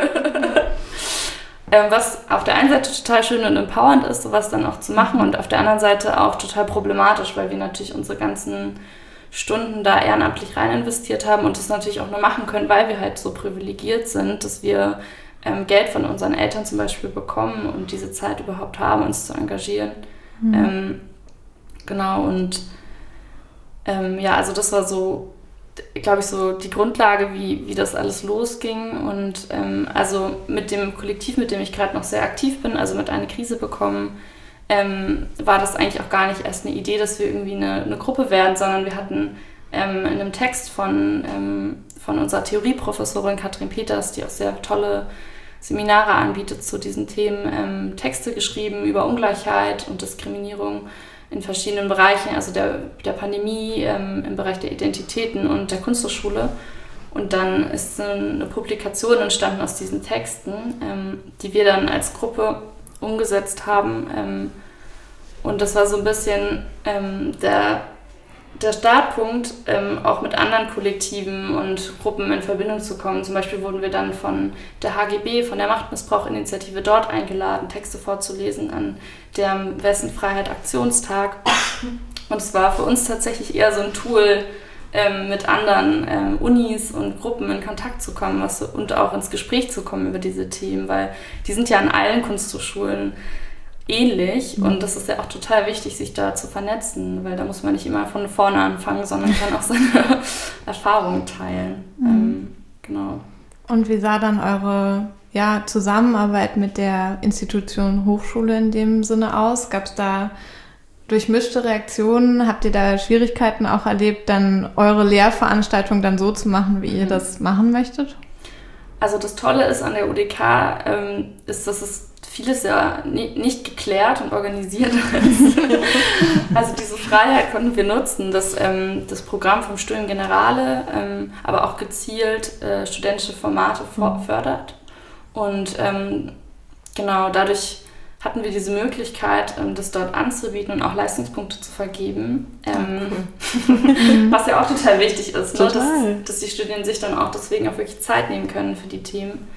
ähm, was auf der einen Seite total schön und empowernd ist, sowas dann auch zu machen, und auf der anderen Seite auch total problematisch, weil wir natürlich unsere ganzen Stunden da ehrenamtlich rein investiert haben und das natürlich auch nur machen können, weil wir halt so privilegiert sind, dass wir ähm, Geld von unseren Eltern zum Beispiel bekommen und diese Zeit überhaupt haben, uns zu engagieren. Mhm. Ähm, genau, und ähm, ja, also das war so, glaube ich, so die Grundlage, wie, wie das alles losging. Und ähm, also mit dem Kollektiv, mit dem ich gerade noch sehr aktiv bin, also mit Eine Krise bekommen, ähm, war das eigentlich auch gar nicht erst eine Idee, dass wir irgendwie eine, eine Gruppe werden, sondern wir hatten ähm, in einem Text von, ähm, von unserer Theorieprofessorin Katrin Peters, die auch sehr tolle Seminare anbietet zu diesen Themen, ähm, Texte geschrieben über Ungleichheit und Diskriminierung in verschiedenen Bereichen, also der, der Pandemie, ähm, im Bereich der Identitäten und der Kunsthochschule. Und dann ist eine Publikation entstanden aus diesen Texten, ähm, die wir dann als Gruppe umgesetzt haben. Ähm, und das war so ein bisschen ähm, der, der Startpunkt, ähm, auch mit anderen Kollektiven und Gruppen in Verbindung zu kommen. Zum Beispiel wurden wir dann von der H G B, von der Machtmissbrauch-Initiative dort eingeladen, Texte vorzulesen an dem Wissenfreiheit-Aktionstag. Und es war für uns tatsächlich eher so ein Tool, ähm, mit anderen ähm, Unis und Gruppen in Kontakt zu kommen, was, und auch ins Gespräch zu kommen über diese Themen, weil die sind ja an allen Kunsthochschulen ähnlich, mhm. und das ist ja auch total wichtig, sich da zu vernetzen, weil da muss man nicht immer von vorne anfangen, sondern kann auch seine Erfahrungen teilen. Mhm. Ähm, genau. Und wie sah dann eure ja, Zusammenarbeit mit der Institution Hochschule in dem Sinne aus? Gab es da durchmischte Reaktionen? Habt ihr da Schwierigkeiten auch erlebt, dann eure Lehrveranstaltung dann so zu machen, wie ihr mhm. das machen möchtet? Also das Tolle ist an der U D K, ähm, ist, dass es vieles ja nie, nicht geklärt und organisiert ist. Also diese Freiheit konnten wir nutzen, dass ähm, das Programm vom Studium Generale, ähm, aber auch gezielt äh, studentische Formate for- fördert. Und ähm, genau dadurch hatten wir diese Möglichkeit, ähm, das dort anzubieten und auch Leistungspunkte zu vergeben. Ähm, cool. Was ja auch total wichtig ist, total. Ne? Dass, dass die Studierenden sich dann auch deswegen auch wirklich Zeit nehmen können für die Themen.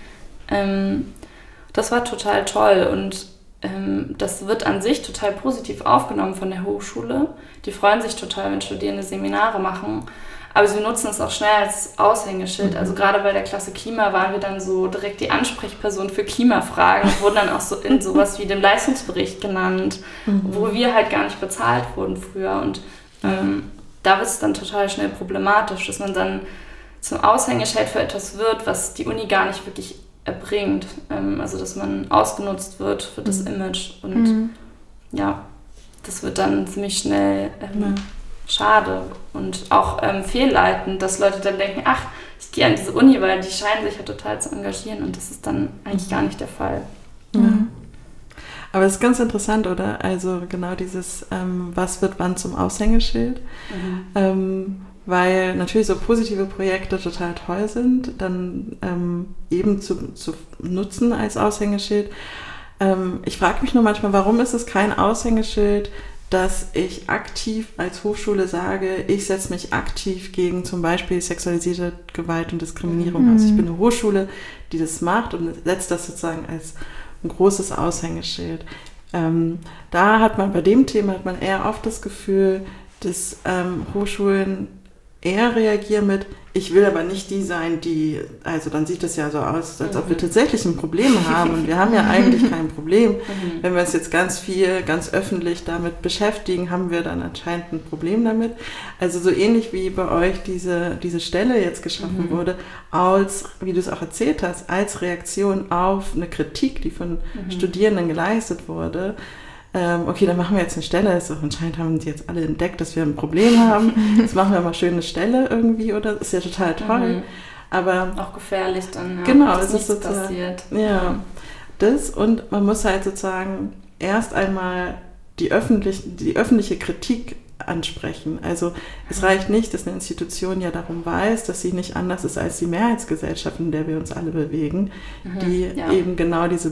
Ähm, das war total toll, und ähm, das wird an sich total positiv aufgenommen von der Hochschule. Die freuen sich total, wenn Studierende Seminare machen. Aber sie nutzen es auch schnell als Aushängeschild. Also gerade bei der Klasse Klima waren wir dann so direkt die Ansprechperson für Klimafragen und wurden dann auch so in sowas wie dem Leistungsbericht genannt, mhm. wo wir halt gar nicht bezahlt wurden früher. Und ähm, da wird es dann total schnell problematisch, dass man dann zum Aushängeschild für etwas wird, was die Uni gar nicht wirklich erbringt. Ähm, also dass man ausgenutzt wird für das mhm. Image. Und mhm. ja, das wird dann ziemlich schnell ähm, ja. schade und auch ähm, fehlleitend, dass Leute dann denken, ach, ich gehe an diese Uni, weil die scheinen sich ja total zu engagieren, und das ist dann eigentlich gar nicht der Fall. Ja. Aber es ist ganz interessant, oder? Also genau dieses, ähm, was wird wann zum Aushängeschild? Mhm. Ähm, weil natürlich so positive Projekte total toll sind, dann ähm, eben zu, zu nutzen als Aushängeschild. Ähm, ich frage mich nur manchmal, warum ist es kein Aushängeschild, dass ich aktiv als Hochschule sage, ich setze mich aktiv gegen zum Beispiel sexualisierte Gewalt und Diskriminierung mhm. aus. Ich bin eine Hochschule, die das macht und setzt das sozusagen als ein großes Aushängeschild. Ähm, da hat man, bei dem Thema hat man eher oft das Gefühl, dass ähm, Hochschulen eher reagieren mit, ich will aber nicht die sein, die, also dann sieht es ja so aus, als ob wir tatsächlich ein Problem haben, und wir haben ja eigentlich kein Problem. Wenn wir uns jetzt ganz viel, ganz öffentlich damit beschäftigen, haben wir dann anscheinend ein Problem damit. Also so ähnlich wie bei euch diese, diese Stelle jetzt geschaffen mhm. wurde, als, wie du es auch erzählt hast, als Reaktion auf eine Kritik, die von mhm. Studierenden geleistet wurde. ähm, okay, dann machen wir jetzt eine Stelle. Also anscheinend haben die jetzt alle entdeckt, dass wir ein Problem haben. Jetzt machen wir mal schön eine Stelle irgendwie, oder? Das ist ja total toll. Mhm. Aber auch gefährlich dann, ja, genau, dass es nichts ist sozusagen, passiert. Ja, das, und man muss halt sozusagen erst einmal die öffentliche, die öffentliche Kritik ansprechen. Also es reicht nicht, dass eine Institution ja darum weiß, dass sie nicht anders ist als die Mehrheitsgesellschaft, in der wir uns alle bewegen, mhm, die ja. eben genau diese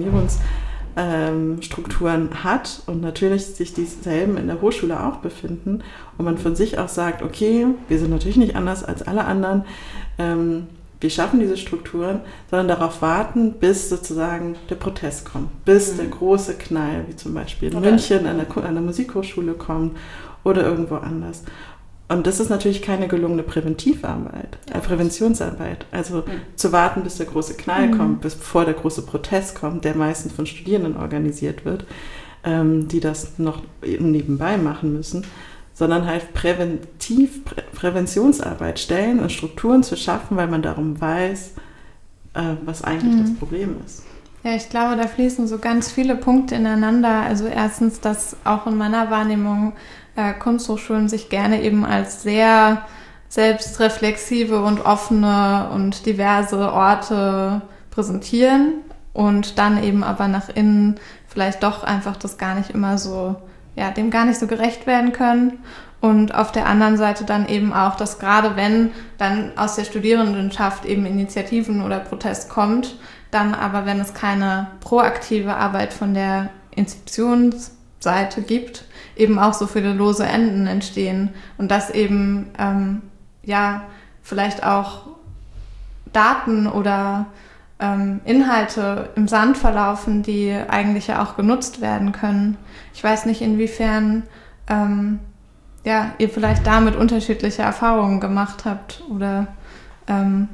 Diskriminierungsstrukturen ähm, hat und natürlich sich dieselben in der Hochschule auch befinden und man von sich auch sagt, okay, wir sind natürlich nicht anders als alle anderen, ähm, wir schaffen diese Strukturen, sondern darauf warten, bis sozusagen der Protest kommt, bis mhm. der große Knall, wie zum Beispiel in oder München an der, an der Musikhochschule kommt oder irgendwo anders. Und das ist natürlich keine gelungene Präventivarbeit, ja. äh, Präventionsarbeit. Also mhm. zu warten, bis der große Knall mhm. kommt, bis bevor der große Protest kommt, der meistens von Studierenden organisiert wird, ähm, die das noch nebenbei machen müssen, sondern halt präventiv, Prä- Präventionsarbeit, Stellen und Strukturen zu schaffen, weil man darum weiß, äh, was eigentlich mhm. das Problem ist. Ja, ich glaube, da fließen so ganz viele Punkte ineinander. Also erstens, dass auch in meiner Wahrnehmung äh, Kunsthochschulen sich gerne eben als sehr selbstreflexive und offene und diverse Orte präsentieren und dann eben aber nach innen vielleicht doch einfach das gar nicht immer so, ja, dem gar nicht so gerecht werden können. Und auf der anderen Seite dann eben auch, dass gerade wenn dann aus der Studierendenschaft eben Initiativen oder Protest kommt, dann aber, wenn es keine proaktive Arbeit von der Institutionsseite gibt, eben auch so viele lose Enden entstehen und dass eben ähm, ja vielleicht auch Daten oder ähm, Inhalte im Sand verlaufen, die eigentlich ja auch genutzt werden können. Ich weiß nicht, inwiefern ähm, ja, ihr vielleicht damit unterschiedliche Erfahrungen gemacht habt oder ähm,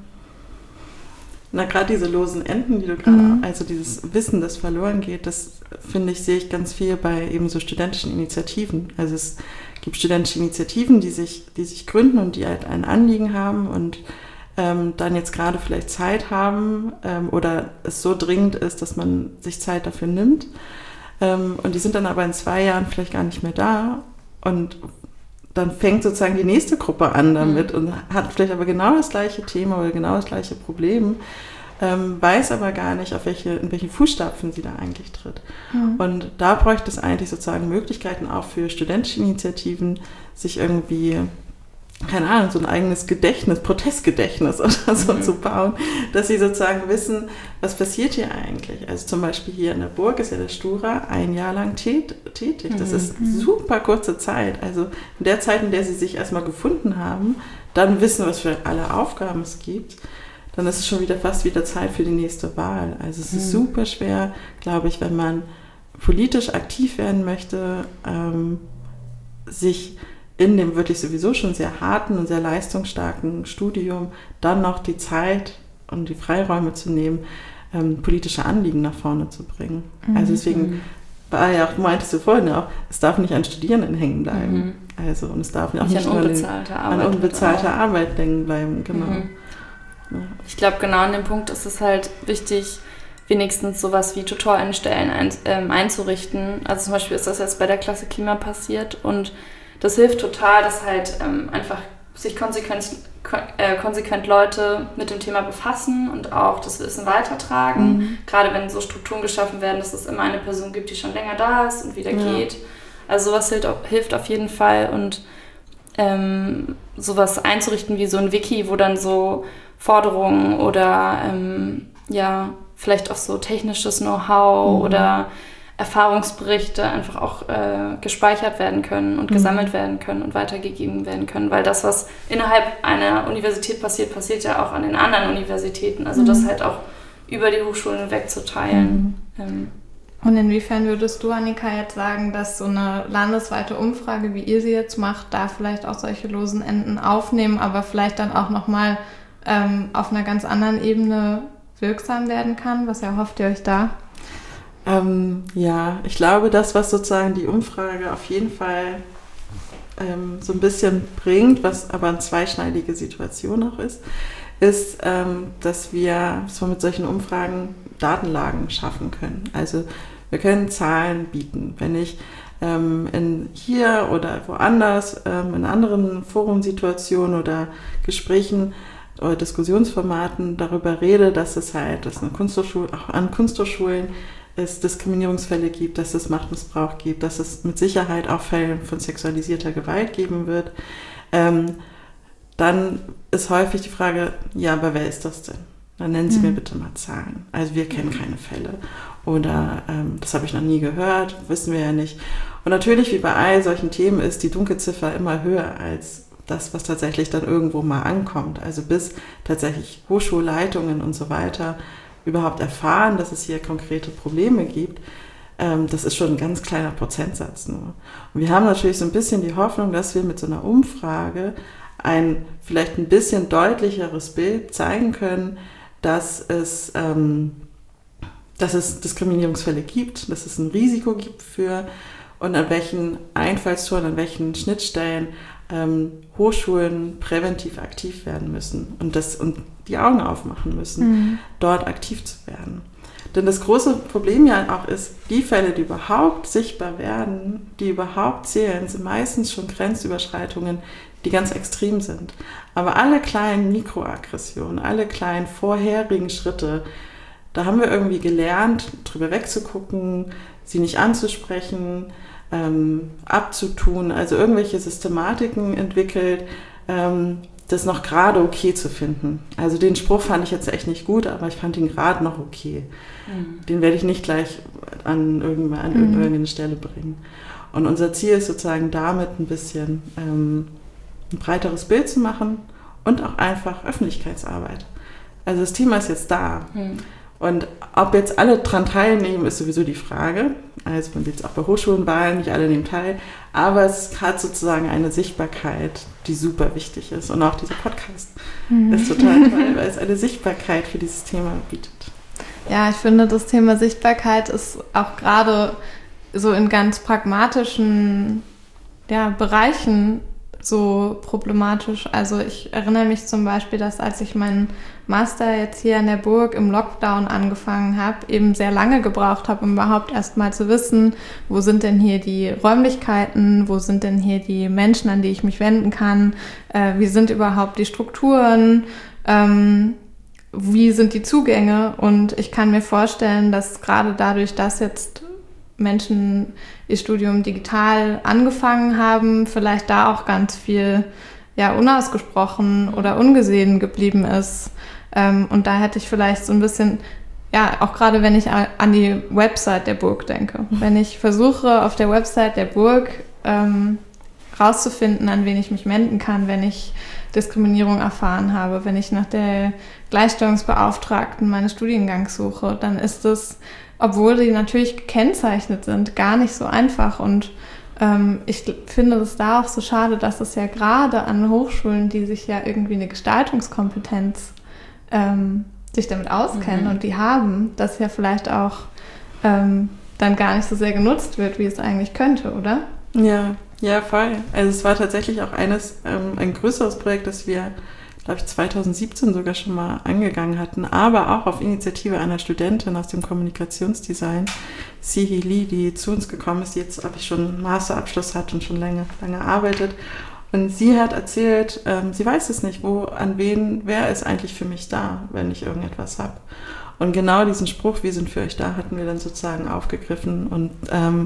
Na, gerade diese losen Enden, die du gerade, mhm. also dieses Wissen, das verloren geht, das finde ich, sehe ich ganz viel bei eben so studentischen Initiativen. Also es gibt studentische Initiativen, die sich, die sich gründen und die halt ein Anliegen haben und ähm, dann jetzt gerade vielleicht Zeit haben ähm, oder es so dringend ist, dass man sich Zeit dafür nimmt. Ähm, und die sind dann aber in zwei Jahren vielleicht gar nicht mehr da und dann fängt sozusagen die nächste Gruppe an damit mhm. und hat vielleicht aber genau das gleiche Thema oder genau das gleiche Problem, ähm, weiß aber gar nicht, auf welche, in welchen Fußstapfen sie da eigentlich tritt. Mhm. Und da bräuchte es eigentlich sozusagen Möglichkeiten auch für studentische Initiativen, sich irgendwie, keine Ahnung, so ein eigenes Gedächtnis, Protestgedächtnis oder so mhm. zu bauen, dass sie sozusagen wissen, was passiert hier eigentlich. Also zum Beispiel hier in der Burg ist ja der Stura ein Jahr lang tät, tätig. Das mhm. ist super kurze Zeit. Also in der Zeit, in der sie sich erstmal gefunden haben, dann wissen, was für alle Aufgaben es gibt, dann ist es schon wieder fast wieder Zeit für die nächste Wahl. Also es mhm. ist super schwer, glaube ich, wenn man politisch aktiv werden möchte, ähm, sich in dem wirklich sowieso schon sehr harten und sehr leistungsstarken Studium dann noch die Zeit und die Freiräume zu nehmen, ähm, politische Anliegen nach vorne zu bringen. Mhm. Also deswegen war ja auch, meintest du vorhin auch, es darf nicht an Studierenden hängen bleiben. Mhm. Also und es darf auch nicht, nicht an unbezahlte Arbeit, an unbezahlte Arbeit hängen bleiben. Genau. Mhm. Ja. Ich glaube, genau an dem Punkt ist es halt wichtig, wenigstens sowas wie Tutorenstellen ein, ähm, einzurichten. Also zum Beispiel ist das jetzt bei der Klasse Klima passiert und das hilft total, dass halt ähm, einfach sich konsequent, kon- äh, konsequent Leute mit dem Thema befassen und auch das Wissen weitertragen. Mhm. Gerade wenn so Strukturen geschaffen werden, dass es immer eine Person gibt, die schon länger da ist und wieder ja. geht. Also sowas hilft, hilft auf jeden Fall und ähm, sowas einzurichten wie so ein Wiki, wo dann so Forderungen oder ähm, ja vielleicht auch so technisches Know-how mhm. oder Erfahrungsberichte einfach auch äh, gespeichert werden können und mhm. gesammelt werden können und weitergegeben werden können, weil das, was innerhalb einer Universität passiert, passiert ja auch an den anderen Universitäten, also mhm. das halt auch über die Hochschulen hinweg zu teilen. Mhm. Ähm. Und inwiefern würdest du, Annika, jetzt sagen, dass so eine landesweite Umfrage, wie ihr sie jetzt macht, da vielleicht auch solche losen Enden aufnehmen, aber vielleicht dann auch nochmal ähm, auf einer ganz anderen Ebene wirksam werden kann? Was erhofft ihr euch da? Ähm, ja, ich glaube, das, was sozusagen die Umfrage auf jeden Fall ähm, so ein bisschen bringt, was aber eine zweischneidige Situation auch ist, ist, ähm, dass wir, dass wir mit solchen Umfragen Datenlagen schaffen können. Also Wir können Zahlen bieten. Wenn ich ähm, in hier oder woanders ähm, in anderen Forumsituationen oder Gesprächen oder Diskussionsformaten darüber rede, dass es halt, dass eine Kunsthochschule, auch an Kunsthochschulen es Diskriminierungsfälle gibt, dass es Machtmissbrauch gibt, dass es mit Sicherheit auch Fälle von sexualisierter Gewalt geben wird, ähm, dann ist häufig die Frage, ja, aber wer ist das denn? Dann nennen Sie mhm. mir bitte mal Zahlen. Also wir kennen keine Fälle. Oder ähm, das habe ich noch nie gehört, wissen wir ja nicht. Und natürlich, wie bei all solchen Themen, ist die Dunkelziffer immer höher als das, was tatsächlich dann irgendwo mal ankommt. Also bis tatsächlich Hochschulleitungen und so weiter überhaupt erfahren, dass es hier konkrete Probleme gibt, ähm, das ist schon ein ganz kleiner Prozentsatz nur. Und wir haben natürlich so ein bisschen die Hoffnung, dass wir mit so einer Umfrage ein vielleicht ein bisschen deutlicheres Bild zeigen können, dass es, ähm, dass es Diskriminierungsfälle gibt, dass es ein Risiko gibt für und an welchen Einfallstoren, an welchen Schnittstellen ähm, Hochschulen präventiv aktiv werden müssen und, das, und die Augen aufmachen müssen, mhm. dort aktiv zu werden. Denn das große Problem ja auch ist, die Fälle, die überhaupt sichtbar werden, die überhaupt zählen, sind meistens schon Grenzüberschreitungen, die ganz extrem sind. Aber alle kleinen Mikroaggressionen, alle kleinen vorherigen Schritte, da haben wir irgendwie gelernt, drüber wegzugucken, sie nicht anzusprechen, ähm, abzutun, also irgendwelche Systematiken entwickelt, ähm, das noch gerade okay zu finden. Also den Spruch fand ich jetzt echt nicht gut, aber ich fand ihn gerade noch okay. Mhm. Den werde ich nicht gleich an, irgendwann, an mhm. irgendeine Stelle bringen. Und unser Ziel ist sozusagen damit ein bisschen ähm, ein breiteres Bild zu machen und auch einfach Öffentlichkeitsarbeit. Also das Thema ist jetzt da. Mhm. Und ob jetzt alle dran teilnehmen, ist sowieso die Frage. Also man sieht es auch bei Hochschulenwahlen, nicht alle nehmen teil. Aber es hat sozusagen eine Sichtbarkeit, die super wichtig ist. Und auch dieser Podcast mhm. ist total toll, weil es eine Sichtbarkeit für dieses Thema bietet. Ja, ich finde, das Thema Sichtbarkeit ist auch gerade so in ganz pragmatischen ja, Bereichen so problematisch. Also ich erinnere mich zum Beispiel, dass als ich meinen Master jetzt hier in der Burg im Lockdown angefangen habe, eben sehr lange gebraucht habe, um überhaupt erst mal zu wissen, wo sind denn hier die Räumlichkeiten, wo sind denn hier die Menschen, an die ich mich wenden kann, äh, wie sind überhaupt die Strukturen, ähm, wie sind die Zugänge, und ich kann mir vorstellen, dass gerade dadurch, dass jetzt Menschen ihr Studium digital angefangen haben, vielleicht da auch ganz viel ja, unausgesprochen oder ungesehen geblieben ist. Ähm, und da hätte ich vielleicht so ein bisschen, ja, auch gerade wenn ich an die Website der Burg denke, wenn ich versuche, auf der Website der Burg ähm, rauszufinden, an wen ich mich wenden kann, wenn ich Diskriminierung erfahren habe, wenn ich nach der Gleichstellungsbeauftragten meines Studiengangs suche, dann ist es, obwohl die natürlich gekennzeichnet sind, gar nicht so einfach. Und ähm, ich finde es da auch so schade, dass es ja gerade an Hochschulen, die sich ja irgendwie eine Gestaltungskompetenz ähm, sich damit auskennen mhm. und die haben, dass ja vielleicht auch ähm, dann gar nicht so sehr genutzt wird, wie es eigentlich könnte, oder? Ja, ja, voll. Also es war tatsächlich auch eines, ähm, ein größeres Projekt, das wir, glaube ich, zwanzig siebzehn sogar schon mal angegangen hatten, aber auch auf Initiative einer Studentin aus dem Kommunikationsdesign, Sihi Lee, die zu uns gekommen ist, die jetzt, glaube ich, schon einen Masterabschluss hat und schon lange, lange arbeitet. Und sie hat erzählt, ähm, sie weiß es nicht, wo, an wen, wer ist eigentlich für mich da, wenn ich irgendetwas habe. Und genau diesen Spruch, wir sind für euch da, hatten wir dann sozusagen aufgegriffen und ähm,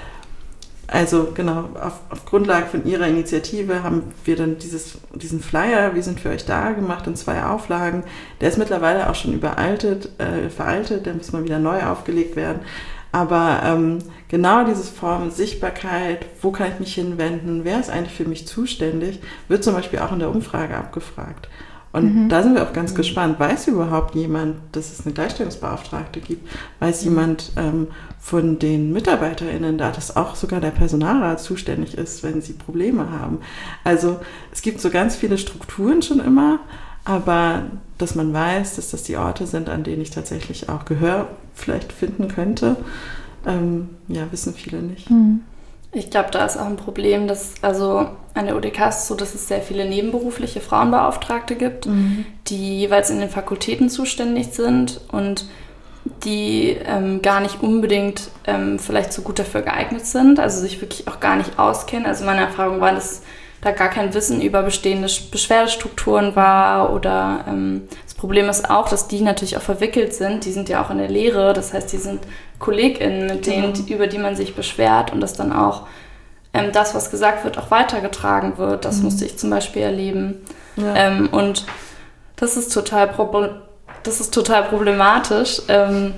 also genau, auf, auf Grundlage von ihrer Initiative haben wir dann dieses, diesen Flyer, wir sind für euch da, gemacht in zwei Auflagen. Der ist mittlerweile auch schon überaltet, äh, veraltet, der muss mal wieder neu aufgelegt werden. Aber ähm, genau dieses Form Sichtbarkeit, wo kann ich mich hinwenden, wer ist eigentlich für mich zuständig, wird zum Beispiel auch in der Umfrage abgefragt. Und mhm. da sind wir auch ganz gespannt. Weiß überhaupt jemand, dass es eine Gleichstellungsbeauftragte gibt? Weiß jemand ähm, von den MitarbeiterInnen da, dass auch sogar der Personalrat zuständig ist, wenn sie Probleme haben? Also es gibt so ganz viele Strukturen schon immer, aber dass man weiß, dass das die Orte sind, an denen ich tatsächlich auch Gehör vielleicht finden könnte, ähm, ja, wissen viele nicht. Mhm. Ich glaube, da ist auch ein Problem, dass, also an der U D K ist es so, dass es sehr viele nebenberufliche Frauenbeauftragte gibt, mhm. die jeweils in den Fakultäten zuständig sind, und die ähm, gar nicht unbedingt ähm, vielleicht so gut dafür geeignet sind, also sich wirklich auch gar nicht auskennen. Also meine Erfahrung war, dass da gar kein Wissen über bestehende Beschwerdestrukturen war oder ähm, das Problem ist auch, dass die natürlich auch verwickelt sind. Die sind ja auch in der Lehre, das heißt, die sind KollegInnen, mit denen, die, über die man sich beschwert und dass dann auch ähm, das, was gesagt wird, auch weitergetragen wird. Das mhm. musste ich zum Beispiel erleben. Ja. Ähm, und das ist total prob- das ist total problematisch. Ähm,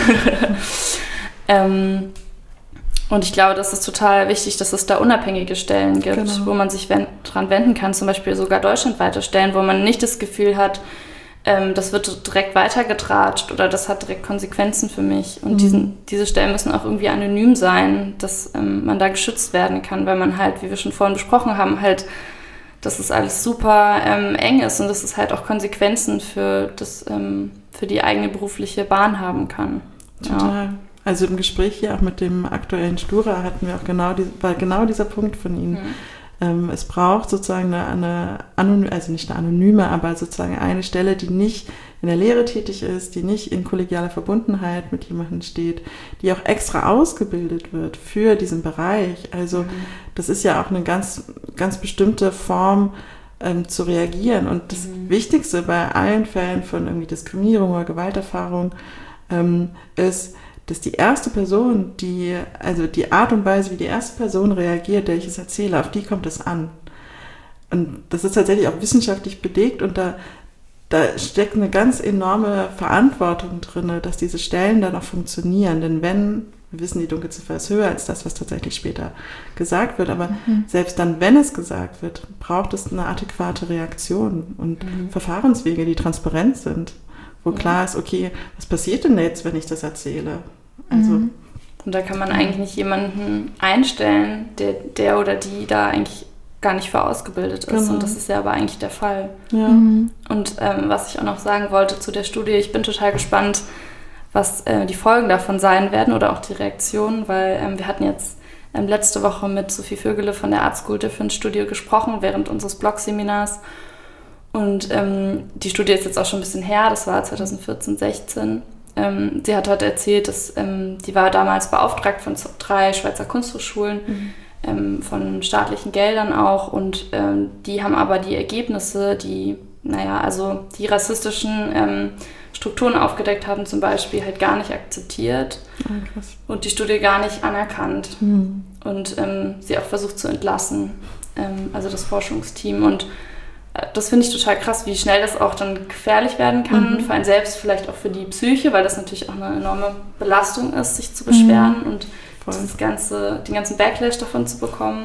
ähm, Und ich glaube, das ist total wichtig, dass es da unabhängige Stellen gibt, genau. wo man sich wen- dran wenden kann, zum Beispiel sogar deutschlandweite Stellen, wo man nicht das Gefühl hat, ähm, das wird direkt weitergetratscht oder das hat direkt Konsequenzen für mich. Und mhm. diesen, diese Stellen müssen auch irgendwie anonym sein, dass ähm, man da geschützt werden kann, weil man halt, wie wir schon vorhin besprochen haben, halt, dass es alles super ähm, eng ist und dass es halt auch Konsequenzen für, das, ähm, für die eigene berufliche Bahn haben kann. Total. Ja. Also im Gespräch hier auch mit dem aktuellen Stura hatten wir auch genau, die, war genau dieser Punkt von Ihnen. Mhm. Ähm, es braucht sozusagen eine, eine anonyme, also nicht eine anonyme, aber sozusagen eine Stelle, die nicht in der Lehre tätig ist, die nicht in kollegialer Verbundenheit mit jemandem steht, die auch extra ausgebildet wird für diesen Bereich. Also mhm. das ist ja auch eine ganz, ganz bestimmte Form ähm, zu reagieren. Und das mhm. Wichtigste bei allen Fällen von irgendwie Diskriminierung oder Gewalterfahrung ähm, ist, dass die erste Person, die, also die Art und Weise, wie die erste Person reagiert, der ich es erzähle, auf die kommt es an. Und das ist tatsächlich auch wissenschaftlich belegt und da, da steckt eine ganz enorme Verantwortung drin, dass diese Stellen dann auch funktionieren. Denn wenn, wir wissen, die Dunkelziffer ist höher als das, was tatsächlich später gesagt wird, aber mhm. selbst dann, wenn es gesagt wird, braucht es eine adäquate Reaktion und mhm. Verfahrenswege, die transparent sind. Wo ja. klar ist, okay, was passiert denn jetzt, wenn ich das erzähle? Also, mhm. Und da kann man eigentlich nicht jemanden einstellen, der, der oder die da eigentlich gar nicht für ausgebildet ist. Genau. Und das ist ja aber eigentlich der Fall. Ja. Mhm. Und ähm, was ich auch noch sagen wollte zu der Studie, ich bin total gespannt, was äh, die Folgen davon sein werden oder auch die Reaktionen, weil ähm, wir hatten jetzt ähm, letzte Woche mit Sophie Vögele von der Art School Difference Studio gesprochen, während unseres Blog-Seminars. Und ähm, die Studie ist jetzt auch schon ein bisschen her, das war zwanzig vierzehn, sechzehn. Ähm, sie hat heute erzählt, dass ähm, die war damals beauftragt von drei Schweizer Kunsthochschulen, mhm. ähm, von staatlichen Geldern auch. Und ähm, die haben aber die Ergebnisse, die, naja, also die rassistischen ähm, Strukturen aufgedeckt haben zum Beispiel, halt gar nicht akzeptiert oh, krass. Und die Studie gar nicht anerkannt. Mhm. Und ähm, sie auch versucht zu entlassen, ähm, also das Forschungsteam. Und das finde ich total krass, wie schnell das auch dann gefährlich werden kann, mhm. für einen selbst, vielleicht auch für die Psyche, weil das natürlich auch eine enorme Belastung ist, sich zu beschweren mhm. und das ganze, den ganzen Backlash davon zu bekommen.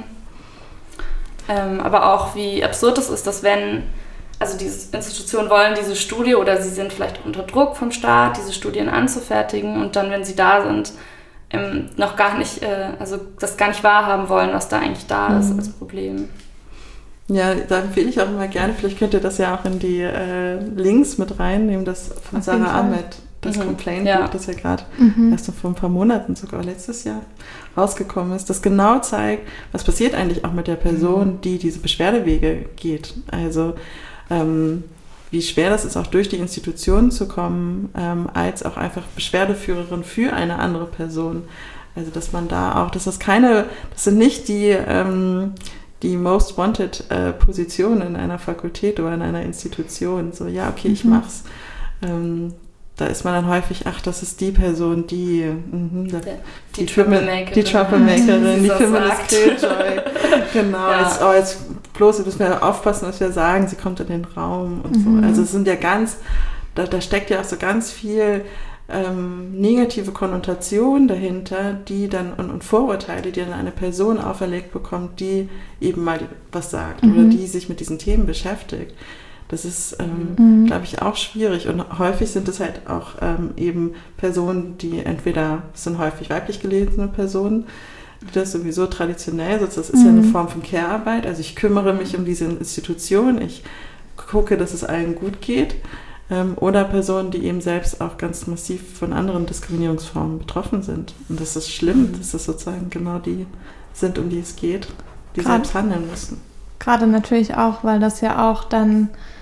Ähm, aber auch, wie absurd es ist, dass wenn, also diese Institutionen wollen diese Studie oder sie sind vielleicht unter Druck vom Staat, diese Studien anzufertigen und dann, wenn sie da sind, ähm, noch gar nicht, äh, also das gar nicht wahrhaben wollen, was da eigentlich da mhm. ist als Problem. Ja, da empfehle ich auch immer gerne, vielleicht könnt ihr das ja auch in die äh, Links mit reinnehmen, das von Sarah Ahmed, das mhm. Complaint-Buch, ja. das ja gerade mhm. erst vor ein paar Monaten, sogar letztes Jahr, rausgekommen ist, das genau zeigt, was passiert eigentlich auch mit der Person, die diese Beschwerdewege geht. Also ähm, wie schwer das ist, auch durch die Institutionen zu kommen, ähm, als auch einfach Beschwerdeführerin für eine andere Person. Also dass man da auch, dass das keine, das sind nicht die ähm, die Most Wanted äh, Position in einer Fakultät oder in einer Institution. So, ja, okay, ich mach's. Ähm, da ist man dann häufig, ach, das ist die Person, die mh, die, die Troublemakerin, die Troublemakerin, die Feminist Killjoy. Genau, ja. jetzt, oh, jetzt bloß, müssen wir aufpassen, was wir sagen, sie kommt in den Raum und mhm. so. Also es sind ja ganz, da, da steckt ja auch so ganz viel Ähm, negative Konnotation dahinter, die dann und, und Vorurteile, die dann eine Person auferlegt bekommt, die eben mal was sagt mhm. oder die sich mit diesen Themen beschäftigt. Das ist, ähm, mhm. glaube ich, auch schwierig und häufig sind es halt auch ähm, eben Personen, die entweder, es sind häufig weiblich gelesene Personen, die das sowieso traditionell, das ist mhm. ja eine Form von Care-Arbeit, also ich kümmere mich um diese Institution, ich gucke, dass es allen gut geht. Oder Personen, die eben selbst auch ganz massiv von anderen Diskriminierungsformen betroffen sind. Und das ist schlimm, dass das sozusagen genau die sind, um die es geht, die Grad, selbst handeln müssen. Gerade natürlich auch, weil das ja auch dann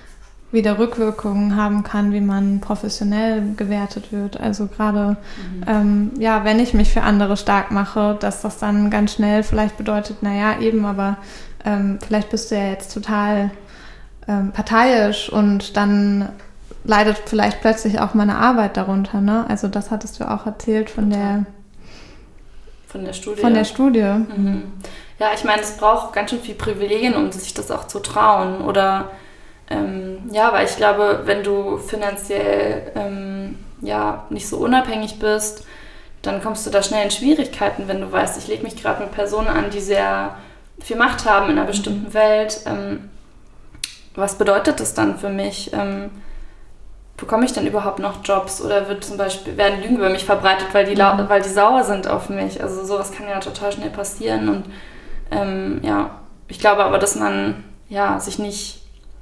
wieder Rückwirkungen haben kann, wie man professionell gewertet wird. Also gerade, mhm. ähm, ja, wenn ich mich für andere stark mache, dass das dann ganz schnell vielleicht bedeutet, naja, eben, aber ähm, vielleicht bist du ja jetzt total ähm, parteiisch und dann leidet vielleicht plötzlich auch meine Arbeit darunter, ne? Also das hattest du auch erzählt von der von der Studie. Von der Studie. Mhm. Ja, ich meine, es braucht ganz schön viel Privilegien, um sich das auch zu trauen. Oder ähm, ja, weil ich glaube, wenn du finanziell ähm, ja, nicht so unabhängig bist, dann kommst du da schnell in Schwierigkeiten, wenn du weißt, ich lege mich gerade mit Personen an, die sehr viel Macht haben in einer bestimmten mhm. Welt. Ähm, was bedeutet das dann für mich? Ähm, bekomme ich denn überhaupt noch Jobs oder wird zum Beispiel, werden Lügen über mich verbreitet, weil die, lau- weil die sauer sind auf mich? Also sowas kann ja total schnell passieren und ähm, ja, ich glaube aber, dass man ja, sich nicht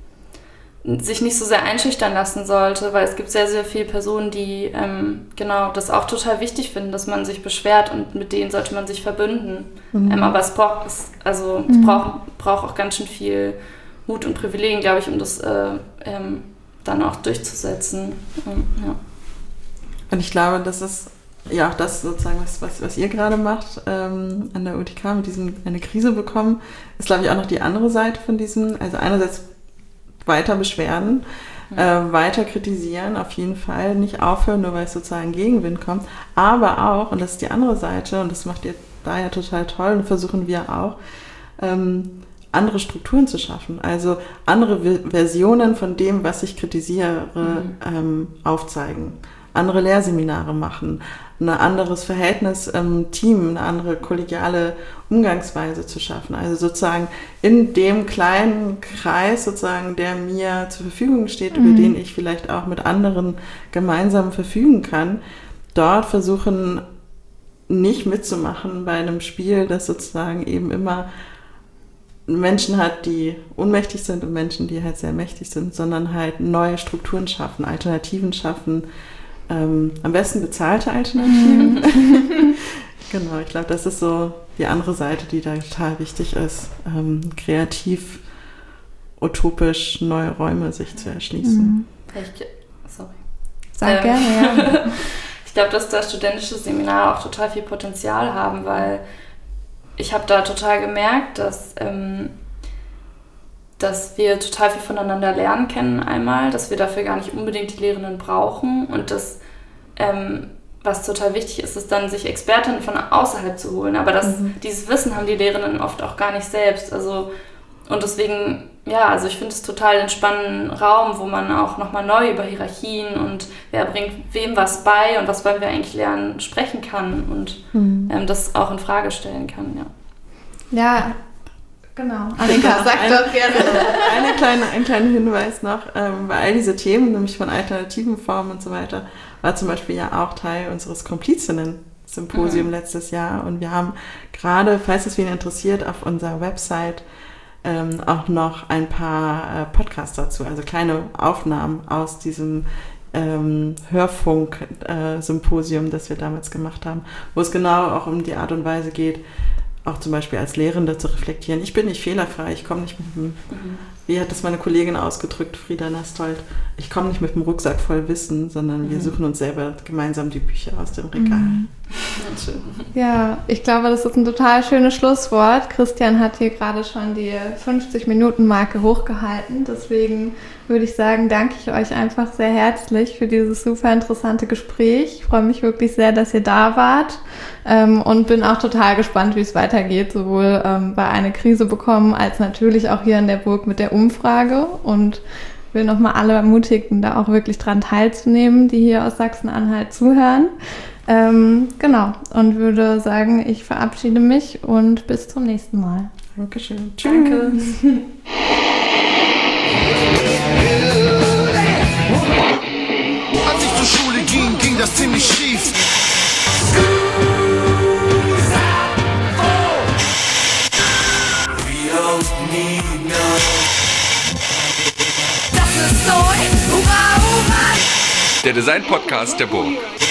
sich nicht so sehr einschüchtern lassen sollte, weil es gibt sehr, sehr viele Personen, die ähm, genau das auch total wichtig finden, dass man sich beschwert und mit denen sollte man sich verbünden. Mhm. Ähm, aber es braucht es, also mhm. es braucht, braucht auch ganz schön viel Mut und Privilegien, glaube ich, um das äh, ähm, dann auch durchzusetzen. Ähm, ja. Und ich glaube, das ist ja auch das sozusagen, was, was, was ihr gerade macht ähm, an der U T K mit diesem eine Krise bekommen, ist, glaube ich, auch noch die andere Seite von diesem, also einerseits weiter beschweren, mhm. äh, weiter kritisieren, auf jeden Fall, nicht aufhören, nur weil es sozusagen Gegenwind kommt, aber auch, und das ist die andere Seite, und das macht ihr da ja total toll, und versuchen wir auch, ähm, andere Strukturen zu schaffen, also andere v- Versionen von dem, was ich kritisiere, mhm. ähm, aufzeigen, andere Lehrseminare machen, ein anderes Verhältnis im Team, eine andere kollegiale Umgangsweise zu schaffen. Also sozusagen in dem kleinen Kreis, sozusagen, der mir zur Verfügung steht, mhm. über den ich vielleicht auch mit anderen gemeinsam verfügen kann, dort versuchen, nicht mitzumachen bei einem Spiel, das sozusagen eben immer Menschen hat, die ohnmächtig sind und Menschen, die halt sehr mächtig sind, sondern halt neue Strukturen schaffen, Alternativen schaffen, ähm, am besten bezahlte Alternativen. Genau, ich glaube, das ist so die andere Seite, die da total wichtig ist, ähm, kreativ, utopisch neue Räume sich zu erschließen. Mhm. Ich, sorry. Sag ähm, gerne, ja. Ich glaube, dass da studentische Seminare auch total viel Potenzial haben, weil ich habe da total gemerkt, dass, ähm, dass wir total viel voneinander lernen können einmal, dass wir dafür gar nicht unbedingt die Lehrenden brauchen und dass, ähm, was total wichtig ist, ist dann, sich Expertinnen von außerhalb zu holen. Aber das, mhm. dieses Wissen haben die Lehrenden oft auch gar nicht selbst. Also, und deswegen, ja, also ich finde es total einen spannenden Raum, wo man auch nochmal neu über Hierarchien und wer bringt wem was bei und was wollen wir eigentlich lernen, sprechen kann und mhm. ähm, das auch in Frage stellen kann, ja. Ja, genau. Annika, sag ein, doch gerne. Eine kleine, ein kleiner Hinweis noch, ähm, weil all diese Themen, nämlich von alternativen Formen und so weiter, war zum Beispiel ja auch Teil unseres Komplizinnen-Symposium mhm. letztes Jahr und wir haben gerade, falls es wen interessiert, auf unserer Website ähm, auch noch ein paar äh, Podcasts dazu, also kleine Aufnahmen aus diesem ähm, Hörfunk-Symposium, äh, das wir damals gemacht haben, wo es genau auch um die Art und Weise geht, auch zum Beispiel als Lehrende zu reflektieren. Ich bin nicht fehlerfrei, ich komme nicht mit dem, mhm. wie hat das meine Kollegin ausgedrückt, Frieda Nastold, ich komme nicht mit dem Rucksack voll Wissen, sondern mhm. wir suchen uns selber gemeinsam die Bücher aus dem Regal. Mhm. Ja, ich glaube, das ist ein total schönes Schlusswort. Christian hat hier gerade schon die fünfzig-Minuten-Marke hochgehalten. Deswegen würde ich sagen, danke ich euch einfach sehr herzlich für dieses super interessante Gespräch. Ich freue mich wirklich sehr, dass ihr da wart ähm, und bin auch total gespannt, wie es weitergeht, sowohl ähm, bei Eine Krise bekommen, als natürlich auch hier in der Burg mit der Umfrage und will nochmal alle ermutigen, da auch wirklich dran teilzunehmen, die hier aus Sachsen-Anhalt zuhören. Ähm, genau, und würde sagen, ich verabschiede mich und bis zum nächsten Mal. Dankeschön. Tschüss. Danke. Als ich zur Schule ging, ging das ziemlich schief. Das ist neu, hurra, hurra! Der Design-Podcast der Burg.